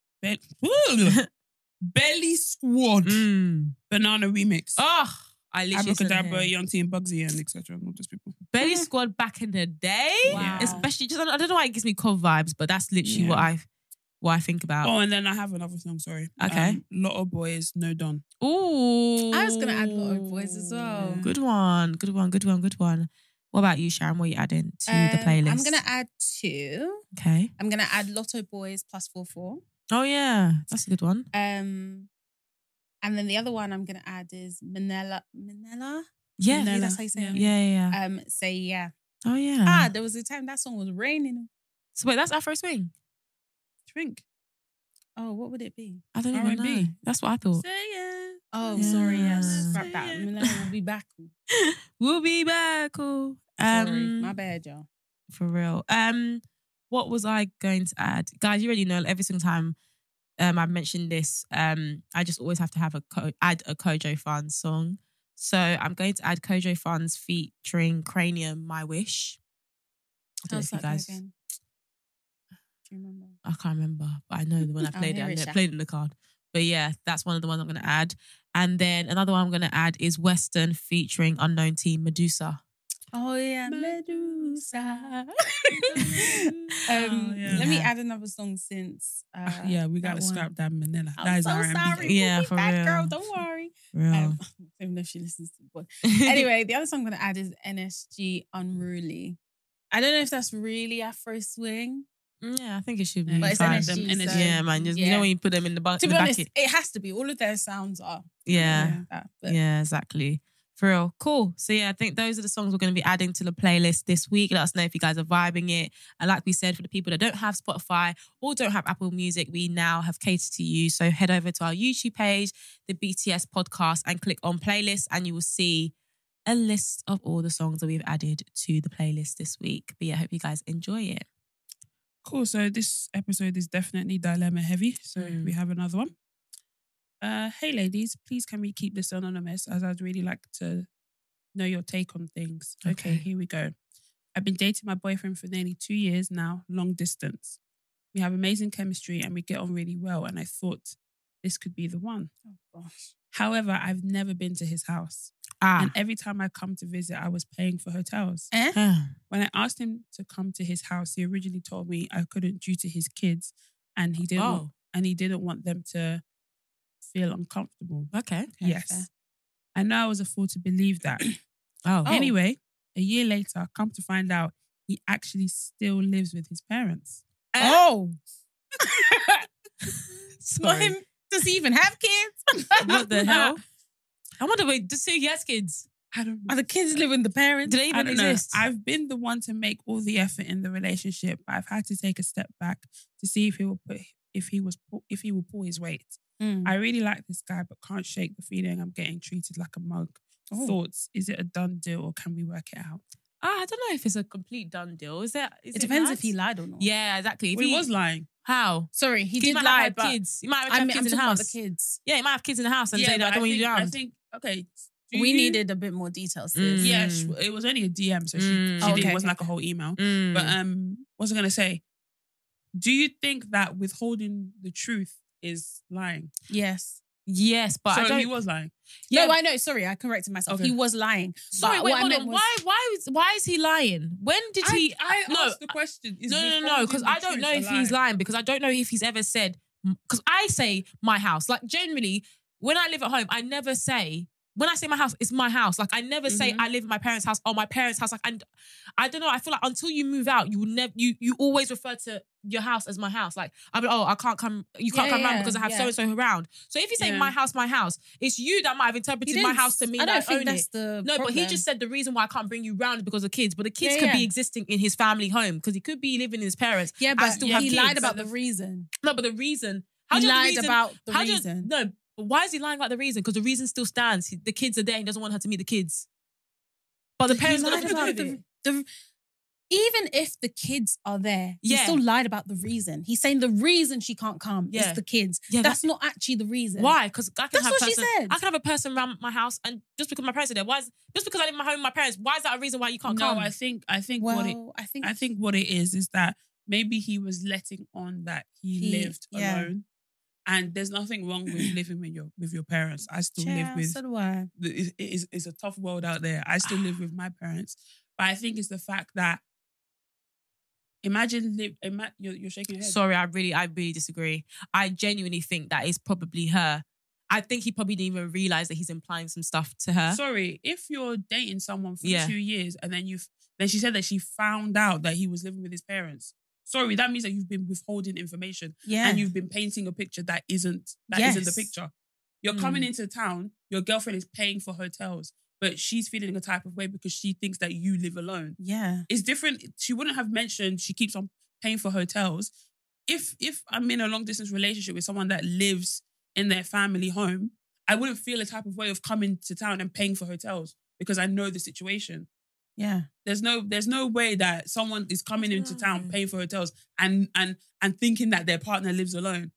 [SPEAKER 6] Banana Remix.
[SPEAKER 4] Oh, I literally
[SPEAKER 6] Abracadabra, Young T and Bugsy and etc. And all those people.
[SPEAKER 4] Belly Squad back in the day.
[SPEAKER 5] Wow.
[SPEAKER 4] Especially, just I don't know why it gives me Cov vibes, but that's literally what I think about.
[SPEAKER 6] Oh, and then I have another song, sorry.
[SPEAKER 4] Okay.
[SPEAKER 6] Lot of Boys, No Don.
[SPEAKER 4] Ooh.
[SPEAKER 5] I was going to add Lot of Boys as well.
[SPEAKER 4] Good one. What about you, Sharon? What are you adding to the playlist?
[SPEAKER 5] I'm going to add 2.
[SPEAKER 4] Okay.
[SPEAKER 5] I'm going to add Lotto Boys plus 44.
[SPEAKER 4] Oh, yeah. That's a good one.
[SPEAKER 5] And then the other one I'm going to add is Manila.
[SPEAKER 4] Yeah.
[SPEAKER 5] Manila, that's how you say it.
[SPEAKER 4] Yeah.
[SPEAKER 5] Say Yeah.
[SPEAKER 4] Oh, yeah.
[SPEAKER 5] There was a time that song was raining.
[SPEAKER 4] So wait, that's Afro Swing?
[SPEAKER 6] Drink.
[SPEAKER 5] Oh, what would it be?
[SPEAKER 4] I don't even know. That's what I thought.
[SPEAKER 6] Say yeah.
[SPEAKER 5] Oh, sorry, yes. Scrap that. Manila will be back.
[SPEAKER 4] We'll be back.
[SPEAKER 5] Sorry, my bad, y'all.
[SPEAKER 4] For real. What was I going to add? Guys, you already know every single time I've mentioned this, I just always have to have add a Kojo Funds song. So I'm going to add Kojo Funds featuring Cranium, My Wish. I don't know if you guys.
[SPEAKER 5] Again? Do you remember?
[SPEAKER 4] I can't remember, but I know that when I played I played it in the card. But yeah, that's one of the ones I'm going to add. And then another one I'm going to add is Western featuring Unknown Team, Medusa.
[SPEAKER 5] Oh yeah, Medusa. Let me add another song since.
[SPEAKER 6] We gotta scrap that Manila.
[SPEAKER 5] I'm so sorry.
[SPEAKER 4] Yeah, for
[SPEAKER 5] real.
[SPEAKER 4] real.
[SPEAKER 5] Girl, don't worry.
[SPEAKER 4] Real.
[SPEAKER 5] Even if she listens to the pod. Anyway, the other song I'm gonna add is NSG Unruly. I don't know if that's really Afro swing.
[SPEAKER 4] Yeah, I think it should be.
[SPEAKER 5] But it's
[SPEAKER 4] fine.
[SPEAKER 5] NSG. So,
[SPEAKER 4] yeah, man. Just, you know when you put them in the bucket.
[SPEAKER 5] To be honest, it has to be. All of their sounds are.
[SPEAKER 4] Yeah, exactly. For real. Cool. So yeah, I think those are the songs we're going to be adding to the playlist this week. Let us know if you guys are vibing it. And like we said, for the people that don't have Spotify or don't have Apple Music, we now have catered to you. So head over to our YouTube page, the BTS podcast, and click on playlists and you will see a list of all the songs that we've added to the playlist this week. But yeah, I hope you guys enjoy it.
[SPEAKER 6] Cool. So this episode is definitely dilemma heavy. So we have another one. Hey ladies, please can we keep this anonymous as I'd really like to know your take on things. Okay, here we go. I've been dating my boyfriend for nearly 2 years now, long distance. We have amazing chemistry and we get on really well and I thought this could be the one.
[SPEAKER 5] Oh gosh.
[SPEAKER 6] However, I've never been to his house. And every time I come to visit, I was paying for hotels. When I asked him to come to his house, he originally told me I couldn't due to his kids and he didn't want them to feel uncomfortable.
[SPEAKER 4] Okay.
[SPEAKER 6] Yes.
[SPEAKER 5] Fair.
[SPEAKER 6] I know I was a fool to believe that. Anyway, a year later, come to find out he actually still lives with his parents.
[SPEAKER 5] Oh.
[SPEAKER 4] Sorry.
[SPEAKER 5] Does he even have kids?
[SPEAKER 4] What the hell? I wonder, wait, does he has kids?
[SPEAKER 6] I don't know.
[SPEAKER 5] Are the kids living with the parents?
[SPEAKER 4] Do they even exist?
[SPEAKER 6] I've been the one to make all the effort in the relationship, but I've had to take a step back to see if he will pull his weight. I really like this guy, but can't shake the feeling I'm getting treated like a mug. Oh. Thoughts? Is it a done deal or can we work it out?
[SPEAKER 4] I don't know if it's a complete done deal. It
[SPEAKER 5] depends if he lied or not.
[SPEAKER 4] Yeah, exactly.
[SPEAKER 6] He was lying.
[SPEAKER 4] How?
[SPEAKER 5] Sorry, he did
[SPEAKER 4] might
[SPEAKER 5] lie,
[SPEAKER 4] have
[SPEAKER 5] but
[SPEAKER 4] kids. He might have kids in the house.
[SPEAKER 5] The kids.
[SPEAKER 4] Yeah, he might have kids in the house and say that I don't want you around.
[SPEAKER 6] I think, okay.
[SPEAKER 5] We needed a bit more details.
[SPEAKER 6] Yeah, it was only a DM, so it wasn't like a whole email. But what was I going to say? Do you think that withholding the truth is lying?
[SPEAKER 5] Yes, but
[SPEAKER 6] so
[SPEAKER 5] I don't.
[SPEAKER 6] He was lying.
[SPEAKER 5] Yeah. No, I know. Sorry, I corrected myself. Okay. He was lying.
[SPEAKER 4] Sorry, wait, hold on. Why is he lying? When did he?
[SPEAKER 6] I asked the question.
[SPEAKER 4] No, because I don't know if he's lying because I don't know if he's ever said. Because I say my house. Like generally, when I live at home, I never say. When I say my house, it's my house. Like I never say I live in my parents' house or my parents' house. Like I don't know. I feel like until you move out, you will never. You always refer to your house as my house. Like I can't come. You can't come around because I have so and so around. So if you say my house, it's you that might have interpreted my house to mean that I own it. No, problem. But he just said the reason why I can't bring you round is because of kids. But the kids could be existing in his family home because he could be living in his parents.
[SPEAKER 5] Yeah, but
[SPEAKER 4] still have
[SPEAKER 5] he
[SPEAKER 4] kids.
[SPEAKER 5] lied about the reason.
[SPEAKER 4] No, but the reason.
[SPEAKER 5] He lied about the reason.
[SPEAKER 4] No. But why is he lying about the reason? Because the reason still stands. The kids are there. He doesn't want her to meet the kids. But the parents lied about it.
[SPEAKER 5] Even if the kids are there, he still lied about the reason. He's saying the reason she can't come is the kids. Yeah, that's not actually the reason.
[SPEAKER 4] Why? Because that's what
[SPEAKER 5] she said.
[SPEAKER 4] I can have a person around my house, and just because my parents are there, just because I live in my home with my parents, why is that a reason why you can't come?
[SPEAKER 6] No, I think what it is that maybe he was letting on that he lived alone. And there's nothing wrong with living with your parents. I still live with.
[SPEAKER 5] So do I.
[SPEAKER 6] It's a tough world out there. I still live with my parents, but I think it's the fact that you're shaking your head.
[SPEAKER 4] Sorry, I really disagree. I genuinely think that is probably her. I think he probably didn't even realize that he's implying some stuff to her.
[SPEAKER 6] Sorry, if you're dating someone for 2 years and then she said that she found out that he was living with his parents. Sorry, that means that you've been withholding information and you've been painting a picture that isn't the picture. You're coming into town, your girlfriend is paying for hotels, but she's feeling a type of way because she thinks that you live alone.
[SPEAKER 5] Yeah.
[SPEAKER 6] It's different. She wouldn't have mentioned she keeps on paying for hotels. If I'm in a long distance relationship with someone that lives in their family home, I wouldn't feel a type of way of coming to town and paying for hotels because I know the situation.
[SPEAKER 5] Yeah.
[SPEAKER 6] There's no way that someone is coming into town paying for hotels and thinking that their partner lives alone.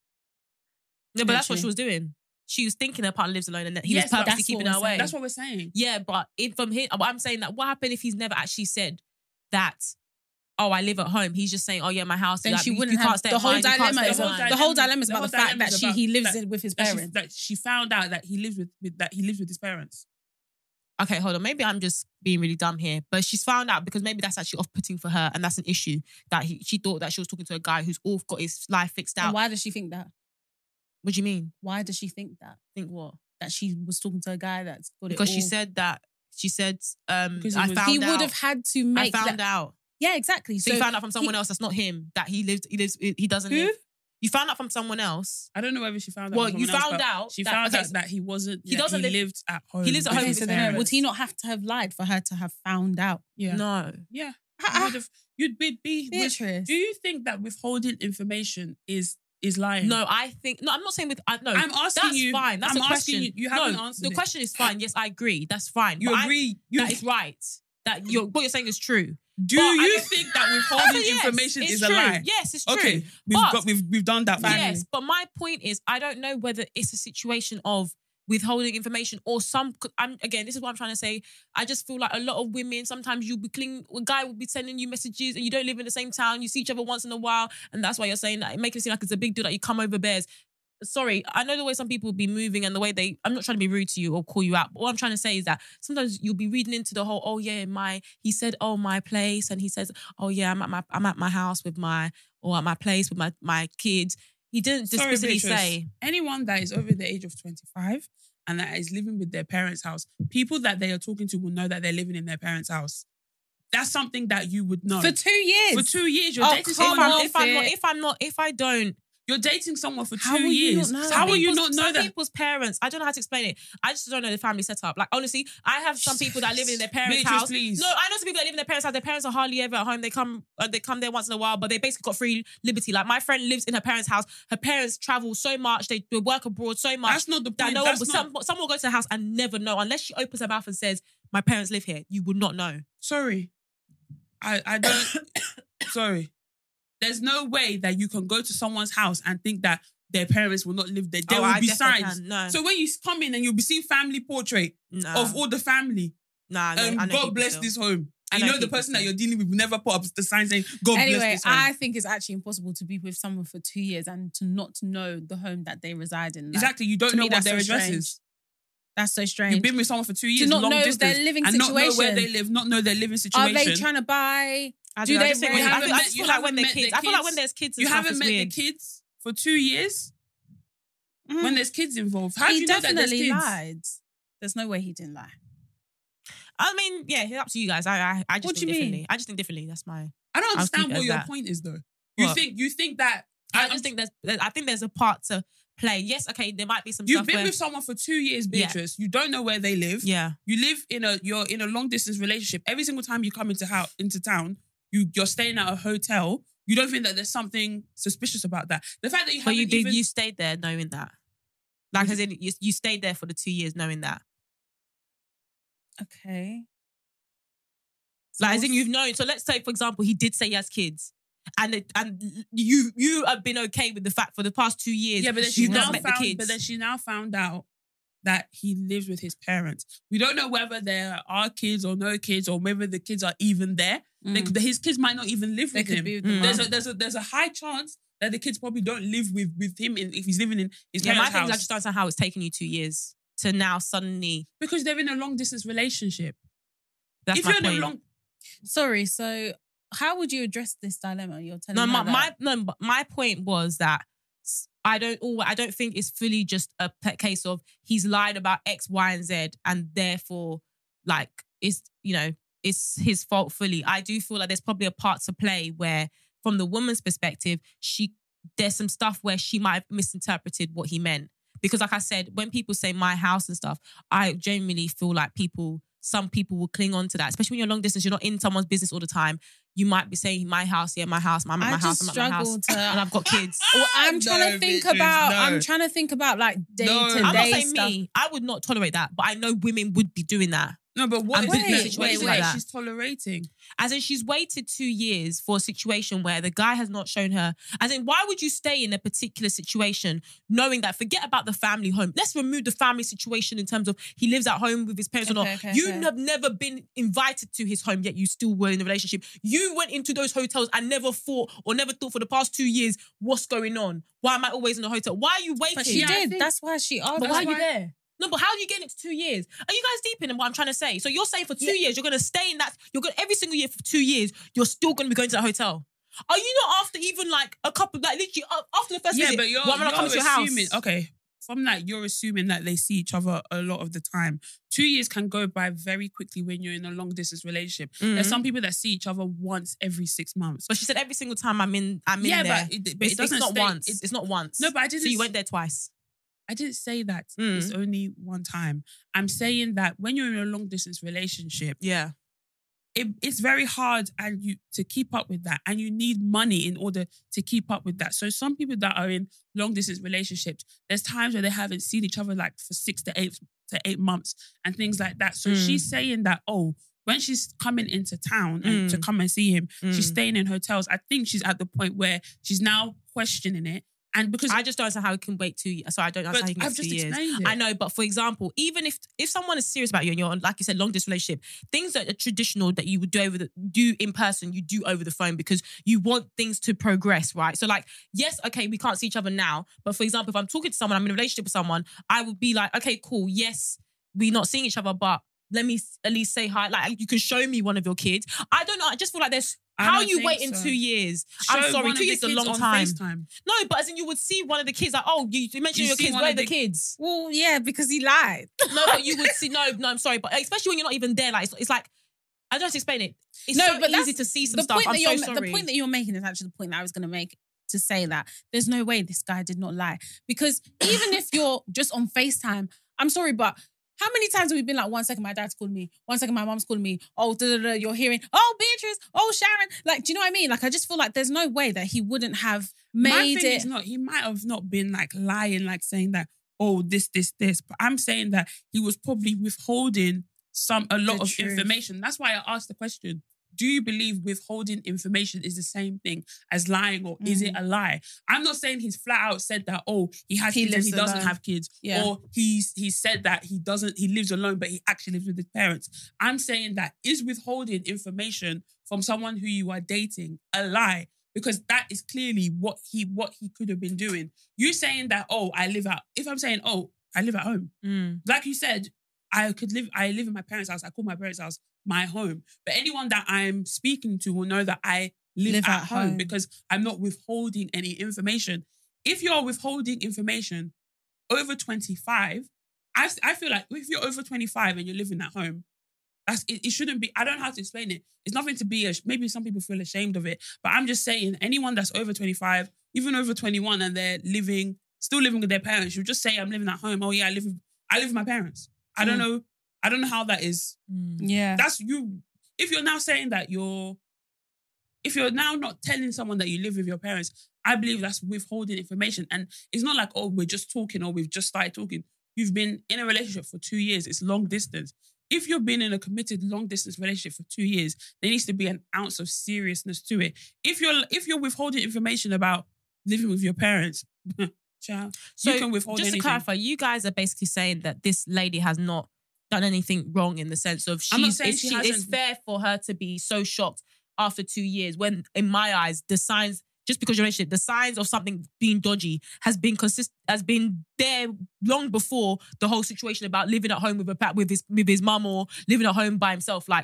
[SPEAKER 4] No, but that's what she was doing. She was thinking her partner lives alone and that he was purposely keeping her away.
[SPEAKER 6] That's what we're saying.
[SPEAKER 4] Yeah, but from him, I'm saying that what happened if he's never actually said that, oh, I live at home. He's just saying, oh yeah, my house.
[SPEAKER 5] Then she wouldn't have the whole dilemma. The whole dilemma is about the fact that he lives with his parents.
[SPEAKER 6] That she found out that he lives with his parents.
[SPEAKER 4] Okay, hold on. Maybe I'm just being really dumb here, but she's found out because maybe that's actually off-putting for her, and that's an issue that she thought that she was talking to a guy who's all got his life fixed out.
[SPEAKER 5] And why does she think that?
[SPEAKER 4] What do you mean?
[SPEAKER 5] Why does she think that?
[SPEAKER 4] Think what?
[SPEAKER 5] That she was talking to a guy that's got
[SPEAKER 4] because
[SPEAKER 5] it all.
[SPEAKER 4] she said that. She said, I found out.
[SPEAKER 5] He would have had to make.
[SPEAKER 4] I found out.
[SPEAKER 5] Yeah, exactly.
[SPEAKER 4] So you found out from someone else that's not him that he doesn't live. You found out from someone else.
[SPEAKER 6] I don't know whether she found out.
[SPEAKER 4] Well,
[SPEAKER 6] from
[SPEAKER 4] you
[SPEAKER 6] someone
[SPEAKER 4] found
[SPEAKER 6] else,
[SPEAKER 4] out.
[SPEAKER 6] She found out that he wasn't. He lived at home.
[SPEAKER 4] He lives at home with his parents.
[SPEAKER 5] Would he not have to have lied for her to have found out?
[SPEAKER 6] Yeah.
[SPEAKER 4] No.
[SPEAKER 6] Yeah. You'd be.
[SPEAKER 5] Beatrice.
[SPEAKER 6] Do you think that withholding information is lying?
[SPEAKER 4] No, I think. No, I'm not saying with. No,
[SPEAKER 6] I'm asking
[SPEAKER 4] that's
[SPEAKER 6] you.
[SPEAKER 4] Fine. That's
[SPEAKER 6] I'm
[SPEAKER 4] a question.
[SPEAKER 6] Asking you haven't answered
[SPEAKER 4] the question is fine. Yes, I agree. That's fine.
[SPEAKER 6] You agree?
[SPEAKER 4] That is right. That what you're saying is true.
[SPEAKER 6] Do you think that withholding information is
[SPEAKER 4] true.
[SPEAKER 6] A lie?
[SPEAKER 4] Yes, it's true.
[SPEAKER 6] Okay, we've done that. Finally.
[SPEAKER 4] Yes, but my point is, I don't know whether it's a situation of withholding information or some. Again, this is what I'm trying to say. I just feel like a lot of women sometimes a guy will be sending you messages and you don't live in the same town. You see each other once in a while, and that's why you're saying that, making it seem like it's a big deal that you come over bears. Sorry, I know the way some people be moving and the way I'm not trying to be rude to you or call you out, but what I'm trying to say is that sometimes you'll be reading into the whole, he said, oh, my place, and he says, oh yeah, I'm at my house at my place with my kids. He didn't specifically say.
[SPEAKER 6] Anyone that is over the age of 25 and that is living with their parents' house, people that they are talking to will know that they're living in their parents' house. That's something that you would know.
[SPEAKER 5] For 2 years.
[SPEAKER 6] For 2 years, you're dating someone.
[SPEAKER 4] If I don't
[SPEAKER 6] You're dating someone for 2 years. How will you not know that?
[SPEAKER 4] Some people's parents, I don't know how to explain it. I just don't know the family setup. Like, honestly, I have some people that live in their parents' house.
[SPEAKER 6] Please.
[SPEAKER 4] No, I know some people that live in their parents' house. Their parents are hardly ever at home. They come there once in a while, but they basically got free liberty. Like, my friend lives in her parents' house. Her parents travel so much. They work abroad so much.
[SPEAKER 6] That's not the point.
[SPEAKER 4] Someone will go to the house and never know. Unless she opens her mouth and says, my parents live here, you would not know.
[SPEAKER 6] Sorry. I don't... Sorry. There's no way that you can go to someone's house and think that their parents will not live there. There will be signs.
[SPEAKER 4] No.
[SPEAKER 6] So when you come in and you'll be seeing family portrait of all the family. God bless this home. You know the person that you're dealing with will never put up the sign saying, God bless this home.
[SPEAKER 5] I think it's actually impossible to be with someone for 2 years and to not know the home that they reside in. Like,
[SPEAKER 6] exactly. You don't know what their address is.
[SPEAKER 5] That's so strange.
[SPEAKER 6] You've been with someone for 2 years,
[SPEAKER 5] to not
[SPEAKER 6] long
[SPEAKER 5] know
[SPEAKER 6] distance,
[SPEAKER 5] their living
[SPEAKER 6] and
[SPEAKER 5] situation.
[SPEAKER 6] not know where they live, not know their living situation.
[SPEAKER 5] Are they trying to buy?
[SPEAKER 4] I just feel like when they're kids. I feel like when there's kids and
[SPEAKER 6] you
[SPEAKER 4] stuff,
[SPEAKER 6] haven't met the kids for 2 years? When there's kids involved. How do you know that there's kids? He definitely
[SPEAKER 5] lied. There's no way he didn't lie.
[SPEAKER 4] I mean, yeah, up to you guys. I just think differently. I just think differently. That's my...
[SPEAKER 6] I don't understand what your point is, though. You think that...
[SPEAKER 4] I think there's a part to play. Yes, okay, there might be some
[SPEAKER 6] You've
[SPEAKER 4] stuff
[SPEAKER 6] been with someone for 2 years, Beatrice. Yeah. You don't know where they live.
[SPEAKER 4] Yeah.
[SPEAKER 6] You live you're in a long distance relationship. Every single time you come into town, you're staying at a hotel. You don't think that there's something suspicious about that. The fact that
[SPEAKER 4] you stayed there knowing that. Like, as in, you stayed there for the 2 years knowing that.
[SPEAKER 5] Okay.
[SPEAKER 4] Like, as in, you've known. So let's say, for example, he did say he has kids. And you have been okay with the fact for the past 2 years.
[SPEAKER 6] Yeah, but then she now found out that he lives with his parents. We don't know whether there are kids or no kids, or whether the kids are even there. His kids might not even live with him. There's a high chance that the kids probably don't live with him if he's living in his parents' house.
[SPEAKER 4] My thing is, I just don't understand how it's taken you 2 years to now suddenly...
[SPEAKER 6] Because they're in a long distance relationship.
[SPEAKER 4] That's my point.
[SPEAKER 5] Sorry, so how would you address this dilemma you're telling me?
[SPEAKER 4] My point was that I don't think it's fully just a case of he's lied about X, Y, and Z, and therefore, like, it's his fault fully. I do feel like there's probably a part to play where, from the woman's perspective, there's some stuff where she might have misinterpreted what he meant. Because, like I said, when people say my house and stuff, I genuinely feel like some people will cling on to that, especially when you're long distance. You're not in someone's business all the time. You might be saying my house, I'm at my house, and I've got kids.
[SPEAKER 5] I'm trying to think about like day-to-day stuff.
[SPEAKER 4] I'm not saying me. I would not tolerate that, but I know women would be doing that.
[SPEAKER 6] No, but what is it she's tolerating?
[SPEAKER 4] As in, she's waited 2 years for a situation where the guy has not shown her. As in, why would you stay in a particular situation knowing that, forget about the family home. Let's remove the family situation in terms of he lives at home with his parents or not. You have never been invited to his home, yet you still were in a relationship. You went into those hotels and never thought for the past 2 years, what's going on? Why am I always in a hotel? Why are you waiting?
[SPEAKER 5] But she did. That's why she asked.
[SPEAKER 4] But why are you there? No, but how are you getting it to 2 years? Are you guys deep in what I'm trying to say? So you're saying for 2 years, you're going to stay in that, every single year for 2 years, you're still going to be going to that hotel. Are you not after even like a couple, like literally after the first visit?
[SPEAKER 6] But you're coming to your house? Okay, from that, you're assuming that they see each other a lot of the time. 2 years can go by very quickly when you're in a long distance relationship. Mm-hmm. There's some people that see each other once every 6 months.
[SPEAKER 4] But she said every single time I'm in there.
[SPEAKER 6] But it doesn't
[SPEAKER 4] it's not once. It's not once.
[SPEAKER 6] No, but I didn't.
[SPEAKER 4] So you went there twice.
[SPEAKER 6] I didn't say that it's only one time. I'm saying that when you're in a long distance relationship, it's very hard to keep up with that, and you need money in order to keep up with that. So some people that are in long distance relationships, there's times where they haven't seen each other like for 6 to 8 months and things like that. So she's saying that, when she's coming into town and to come and see him, she's staying in hotels. I think she's at the point where she's now questioning it. And because
[SPEAKER 4] I just don't understand how it can wait 2 years. So I don't understand how you can get 2 years. I know, but for example, even if someone is serious about you and you're on, like you said, long distance relationship, things that are traditional that you would do in person, you do over the phone because you want things to progress, right? So like, yes, okay, we can't see each other now, but for example, if I'm talking to someone, I'm in a relationship with someone, I would be like, okay, cool, yes, we're not seeing each other, but let me at least say hi. Like, you can show me one of your kids. I don't know. I just feel like there's... How are you waiting 2 years? I'm sorry, 2 years is a long time.
[SPEAKER 6] FaceTime.
[SPEAKER 4] No, but as in you would see one of the kids like, you mentioned your kids. Where are the kids?
[SPEAKER 5] Well, yeah, because he lied.
[SPEAKER 4] No, but you would see, no, I'm sorry. But especially when you're not even there, like it's like, I don't have to explain it. It's so easy to see some stuff. I'm so sorry.
[SPEAKER 5] The point that you're making is actually the point that I was going to make to say that. There's no way this guy did not lie. Because even if you're just on FaceTime, I'm sorry, but how many times have we been like, 1 second my dad's called me, 1 second my mom's called me, oh, you're hearing, oh, Beatrice, oh, Sharon. Like, do you know what I mean? Like, I just feel like there's no way that he wouldn't have made it.
[SPEAKER 6] He might have not been like lying, like saying that, oh, this. But I'm saying that he was probably withholding a lot of information. That's why I asked the question. Do you believe withholding information is the same thing as lying, or is it a lie? I'm not saying he's flat out said that, oh, he has kids and he doesn't have kids. Yeah. Or he said that he lives alone, but he actually lives with his parents. I'm saying that is withholding information from someone who you are dating a lie? Because that is clearly what he could have been doing. You saying that, if I'm saying, I live at home. Like you said, I live in my parents' house. I call my parents' house my home. But anyone that I'm speaking to will know that I live at home because I'm not withholding any information. If you're withholding information over 25, I feel like if you're over 25 and you're living at home, it shouldn't be, I don't know how to explain it. It's nothing to be, maybe some people feel ashamed of it, but I'm just saying anyone that's over 25, even over 21 and they're still living with their parents, you just say, I'm living at home. Oh yeah, I live with my parents. I don't know how that is.
[SPEAKER 5] Yeah.
[SPEAKER 6] That's you. If you're now saying that if you're now not telling someone that you live with your parents, I believe that's withholding information. And it's not like, oh, we're just talking or we've just started talking. You've been in a relationship for 2 years. It's long distance. If you've been in a committed long distance relationship for 2 years, there needs to be an ounce of seriousness to it. If you're withholding information about living with your parents, child,
[SPEAKER 4] so
[SPEAKER 6] you can withhold
[SPEAKER 4] just
[SPEAKER 6] anything.
[SPEAKER 4] To clarify, you guys are basically saying that this lady has not done anything wrong in the sense of it's fair for her to be so shocked after 2 years when, in my eyes, the signs, just because you're in a relationship, the signs of something being dodgy has been there long before the whole situation about living at home with his mum or living at home by himself. Like,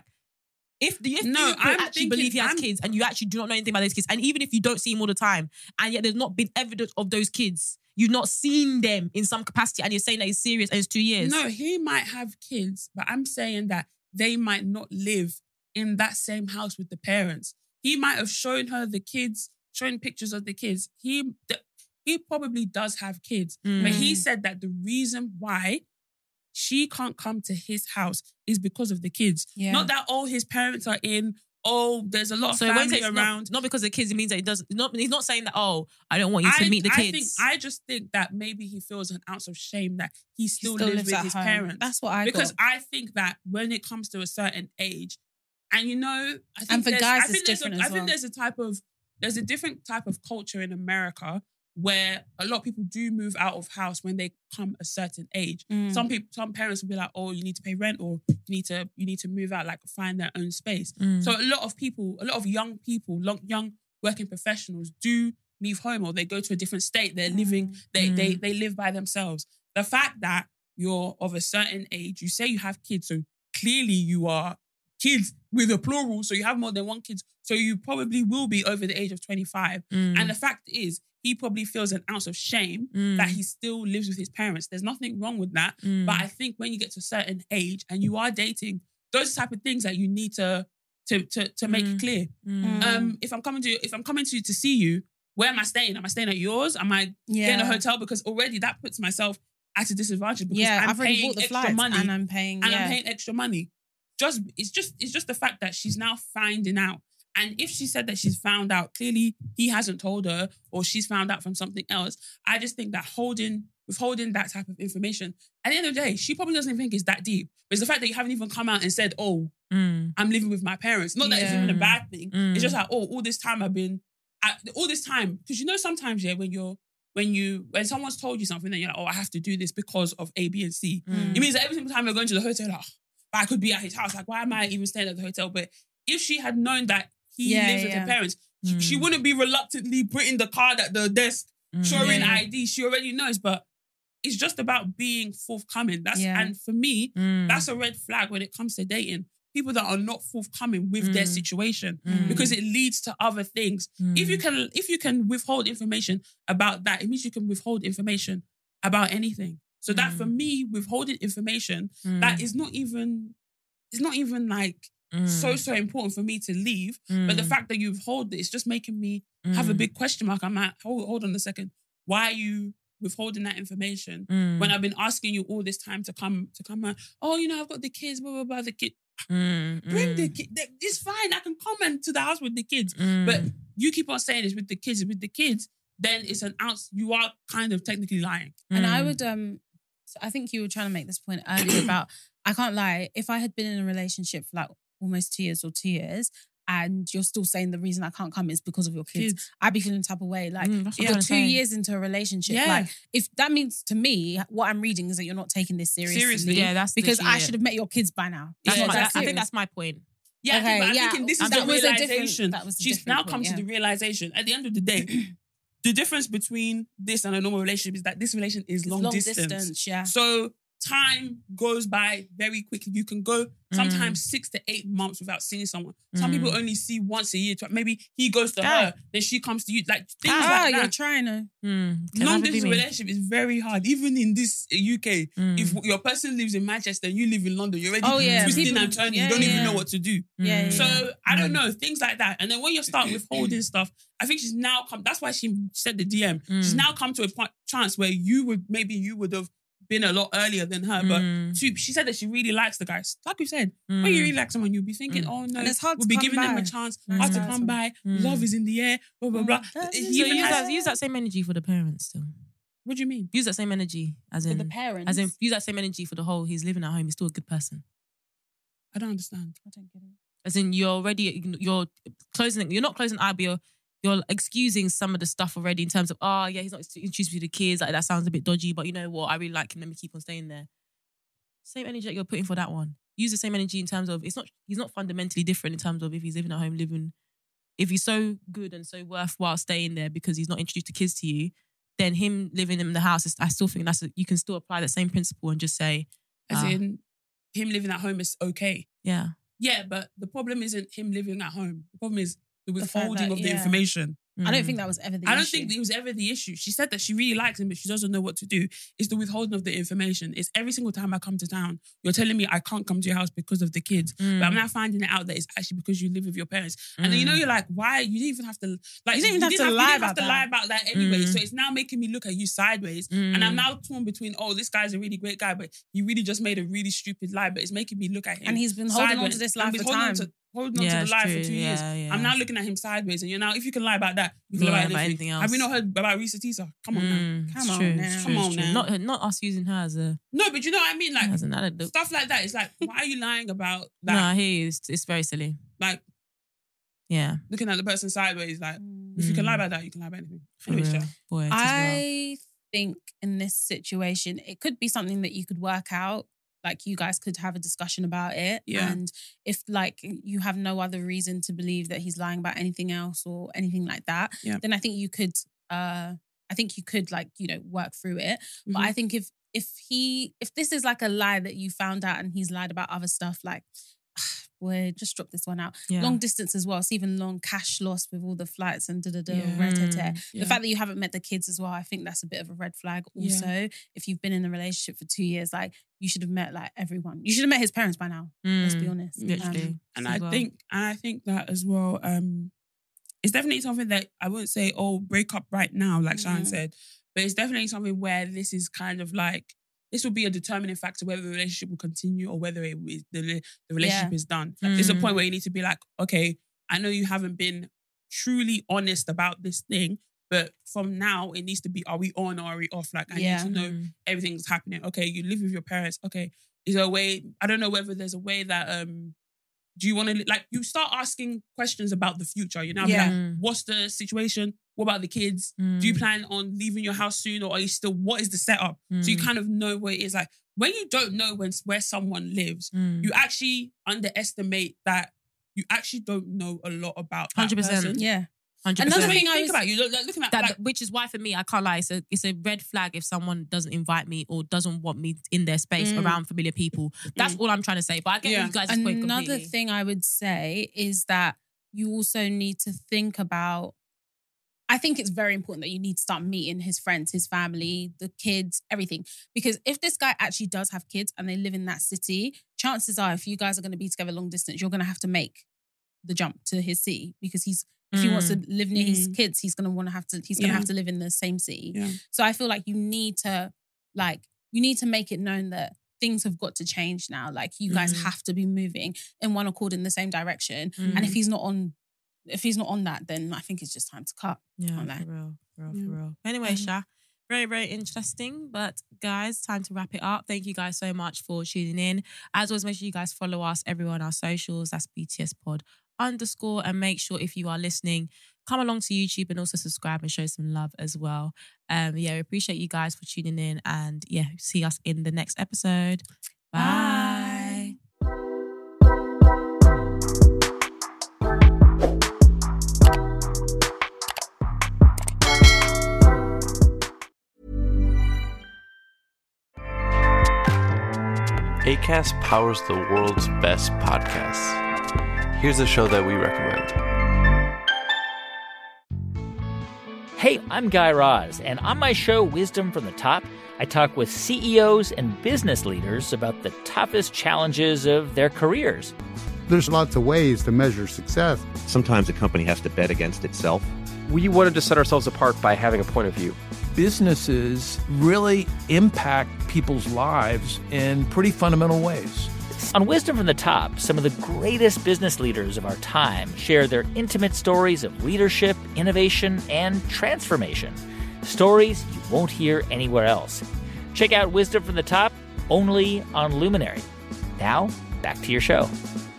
[SPEAKER 4] if you actually believe he has kids and you actually do not know anything about those kids, and even if you don't see him all the time, and yet there's not been evidence of those kids, you've not seen them in some capacity, and you're saying that he's serious and it's 2 years.
[SPEAKER 6] No, he might have kids, but I'm saying that they might not live in that same house with the parents. He might have shown her the kids, showing pictures of the kids. He probably does have kids, but he said that the reason why she can't come to his house is because of the kids. Yeah. Not that all his parents are in. Oh, there's a lot of family around.
[SPEAKER 4] Not because of the kids, it means that he's not saying that, oh, I don't want you to meet the kids.
[SPEAKER 6] I just think that maybe he feels an ounce of shame that he still lives with his parents.
[SPEAKER 5] That's what I
[SPEAKER 6] Because I think that when it comes to a certain age, and I think
[SPEAKER 5] for guys it's different as well.
[SPEAKER 6] I think there's a different type of culture in America where a lot of people do move out of house when they come a certain age. Some parents will be like, oh, you need to pay rent, or you need to move out, like find their own space. So a lot of young people, young working professionals do leave home, or they go to a different state. They're living, they live by themselves. The fact that you're of a certain age, you say you have kids, so clearly you are kids with a plural, so you have more than one kid, so you probably will be over the age of 25. And the fact is, he probably feels an ounce of shame that he still lives with his parents. There's nothing wrong with that. But I think when you get to a certain age and you are dating, those type of things that you need to make clear. If I'm coming to see you, where am I staying? Am I staying at yours? Am I getting a hotel? Because already that puts myself at a disadvantage because
[SPEAKER 5] I've already bought the extra money
[SPEAKER 6] and I'm paying extra money. It's just the fact that she's now finding out. And if she said that she's found out, clearly he hasn't told her, or she's found out from something else. I just think that withholding that type of information, at the end of the day, she probably doesn't even think it's that deep. But it's the fact that you haven't even come out and said, oh, I'm living with my parents. Not that it's even a bad thing. It's just like, oh, all this time, because sometimes, when someone's told you something, then you're like, oh, I have to do this because of A, B, and C. It means that every single time you're going to the hotel, like, but I could be at his house. Like, why am I even staying at the hotel? But if she had known that he lives with her parents, she wouldn't be reluctantly putting the card at the desk, showing ID. She already knows, but it's just about being forthcoming. And for me, that's a red flag when it comes to dating. People that are not forthcoming with their situation, because it leads to other things. If you can withhold information about that, it means you can withhold information about anything. So that for me, withholding information, that is not even like so important for me to leave. But the fact that you withhold it, it's just making me have a big question mark. I'm like, hold on a second. Why are you withholding that information when I've been asking you all this time to come out? Oh, I've got the kids, blah, blah, blah, the kid. Bring the kid. It's fine. I can come into the house with the kids. But you keep on saying it's with the kids, then it's an ounce. You are kind of technically lying.
[SPEAKER 5] And I would, so I think you were trying to make this point earlier about, I can't lie, if I had been in a relationship for like almost 2 years or 2 years, and you're still saying the reason I can't come is because of your kids. I'd be feeling the type of way. Like, you're 2 years into a relationship. Like, if that means to me, what I'm reading is that you're not taking this seriously.
[SPEAKER 4] Yeah, that's
[SPEAKER 5] because I should have met your kids by now.
[SPEAKER 4] I think that's my point.
[SPEAKER 6] Yeah, okay, I'm thinking this is the realization. She's now come to the realization. At the end of the day, the difference between this and a normal relationship is that this relation is long distance.
[SPEAKER 5] Yeah.
[SPEAKER 6] So time goes by very quickly. You can go sometimes 6 to 8 months without seeing someone. Some people only see once a year. Maybe he goes to her, then she comes to you. Like things like that.
[SPEAKER 5] You're trying to.
[SPEAKER 6] Long distance relationship is very hard. Even in this UK, if your person lives in Manchester and you live in London, you're already twisting and turning. You don't even know what to do. So I don't know, things like that. And then when you start withholding stuff, I think she's now come. That's why she said the DM. She's now come to a chance where you would have been a lot earlier than her, but she said that she really likes the guy. Like we said, when you really like someone, you'll be thinking, oh no,
[SPEAKER 5] and it's hard
[SPEAKER 6] we'll be giving them a chance, hard to come by, love is in the air, blah, blah, blah.
[SPEAKER 4] So use that same energy for the parents still.
[SPEAKER 6] What do you mean?
[SPEAKER 4] Use that same energy as in
[SPEAKER 5] for the parents.
[SPEAKER 4] As in use that same energy for the whole, he's living at home, he's still a good person.
[SPEAKER 6] I don't understand.
[SPEAKER 5] I don't get it.
[SPEAKER 4] As in you're not closing eye, but you're excusing some of the stuff already in terms of, he's not introduced me to the kids. Like, that sounds a bit dodgy, but you know what? I really like him. Let me keep on staying there. Same energy that you're putting for that one. Use the same energy in terms of, he's not fundamentally different in terms of if he's living at home, if he's so good and so worthwhile staying there because he's not introduced the kids to you, then him living in the house, I still think you can still apply that same principle and just say...
[SPEAKER 6] As in, him living at home is okay.
[SPEAKER 4] Yeah.
[SPEAKER 6] Yeah, but the problem isn't him living at home. The problem is the withholding of the information.
[SPEAKER 5] I don't think that was ever the issue.
[SPEAKER 6] I don't think it was ever the issue. She said that she really likes him, but she doesn't know what to do. It's the withholding of the information. It's every single time I come to town, you're telling me I can't come to your house because of the kids. But I'm now finding it out that it's actually because you live with your parents. And then you're like, why? You didn't even have to you didn't have to lie about that anyway. So it's now making me look at you sideways. And I'm now torn between, this guy's a really great guy, but he really just made a really stupid lie. But it's making me look at him.
[SPEAKER 5] And he's been holding on to this lie for time.
[SPEAKER 6] Holding on to the lie for 2 years. I'm now looking at him sideways, and you're now, if you can lie about that, you can lie about anything else. Have we not heard about Risa Tisa? Come on now. Come on now.
[SPEAKER 4] Not us using her as a...
[SPEAKER 6] No, but you know what I mean? Like, stuff like that. It's like, why are you lying about that?
[SPEAKER 4] No, I hear you. It's very silly.
[SPEAKER 6] Like, looking at the person sideways, like, if you can lie about that, you can lie about anything. Anyway,
[SPEAKER 5] I think in this situation, it could be something that you could work out. Like, you guys could have a discussion about it. Yeah. And if, like, you have no other reason to believe that he's lying about anything else or anything like that, then I think you could, like, work through it. Mm-hmm. But I think if this is like a lie that you found out and he's lied about other stuff, like, boy, just drop this one out. Yeah. Long distance as well. It's even long cash loss with all the flights and the fact that you haven't met the kids as well, I think that's a bit of a red flag also. If you've been in a relationship for 2 years, like, you should have met like everyone. You should have met his parents by now. Let's be honest.
[SPEAKER 6] And I think that as well, it's definitely something that I wouldn't say, break up right now, like Sharon said, but it's definitely something where this is kind of like, this will be a determining factor whether the relationship will continue or whether the relationship is done. There's a point where you need to be like, okay, I know you haven't been truly honest about this thing, but from now it needs to be, are we on or are we off? Like, I need to know everything's happening. Okay, you live with your parents. Okay, is there a way, I don't know whether there's a way that, do you want to, like, you start asking questions about the future. You're now like, what's the situation? What about the kids? Do you plan on leaving your house soon, or are you still, what is the setup? So you kind of know what it is. Like, when you don't know where someone lives, you actually underestimate that you actually don't know a lot about that
[SPEAKER 4] 100%.
[SPEAKER 6] person.
[SPEAKER 5] Yeah.
[SPEAKER 4] 100%.
[SPEAKER 6] Another thing I think about, you're looking at
[SPEAKER 4] that,
[SPEAKER 6] like,
[SPEAKER 4] which is why for me, I can't lie, it's a red flag if someone doesn't invite me or doesn't want me in their space around familiar people. That's all I'm trying to say. But I get you guys' point completely.
[SPEAKER 5] Another thing I would say is that you also need to think about I think it's very important that you need to start meeting his friends, his family, the kids, everything. Because if this guy actually does have kids and they live in that city, chances are if you guys are going to be together long distance, you're going to have to make the jump to his city because if he wants to live near his kids, he's going to have to live in the same city. Yeah. So I feel like you need to make it known that things have got to change now. Like you guys have to be moving in one accord in the same direction. And if he's not on that, then I think it's just time to cut.
[SPEAKER 4] Yeah, for real. Anyway, Sha, very, very interesting. But guys, time to wrap it up. Thank you guys so much for tuning in. As always, make sure you guys follow us everywhere on our socials. That's BTSPod_. And make sure if you are listening, come along to YouTube and also subscribe and show some love as well. We appreciate you guys for tuning in and see us in the next episode. Bye.
[SPEAKER 7] Acast powers the world's best podcasts. Here's a show that we recommend.
[SPEAKER 8] Hey, I'm Guy Raz, and on my show, Wisdom from the Top, I talk with CEOs and business leaders about the toughest challenges of their careers.
[SPEAKER 9] There's lots of ways to measure success.
[SPEAKER 10] Sometimes a company has to bet against itself.
[SPEAKER 11] We wanted to set ourselves apart by having a point of view.
[SPEAKER 12] Businesses really impact people's lives in pretty fundamental ways.
[SPEAKER 8] On Wisdom from the Top, some of the greatest business leaders of our time share their intimate stories of leadership, innovation, and transformation. Stories you won't hear anywhere else. Check out Wisdom from the Top only on Luminary. Now, back to your show.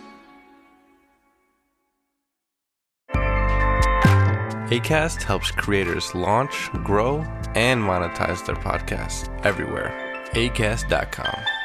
[SPEAKER 7] Acast helps creators launch, grow, and monetize their podcasts everywhere. Acast.com.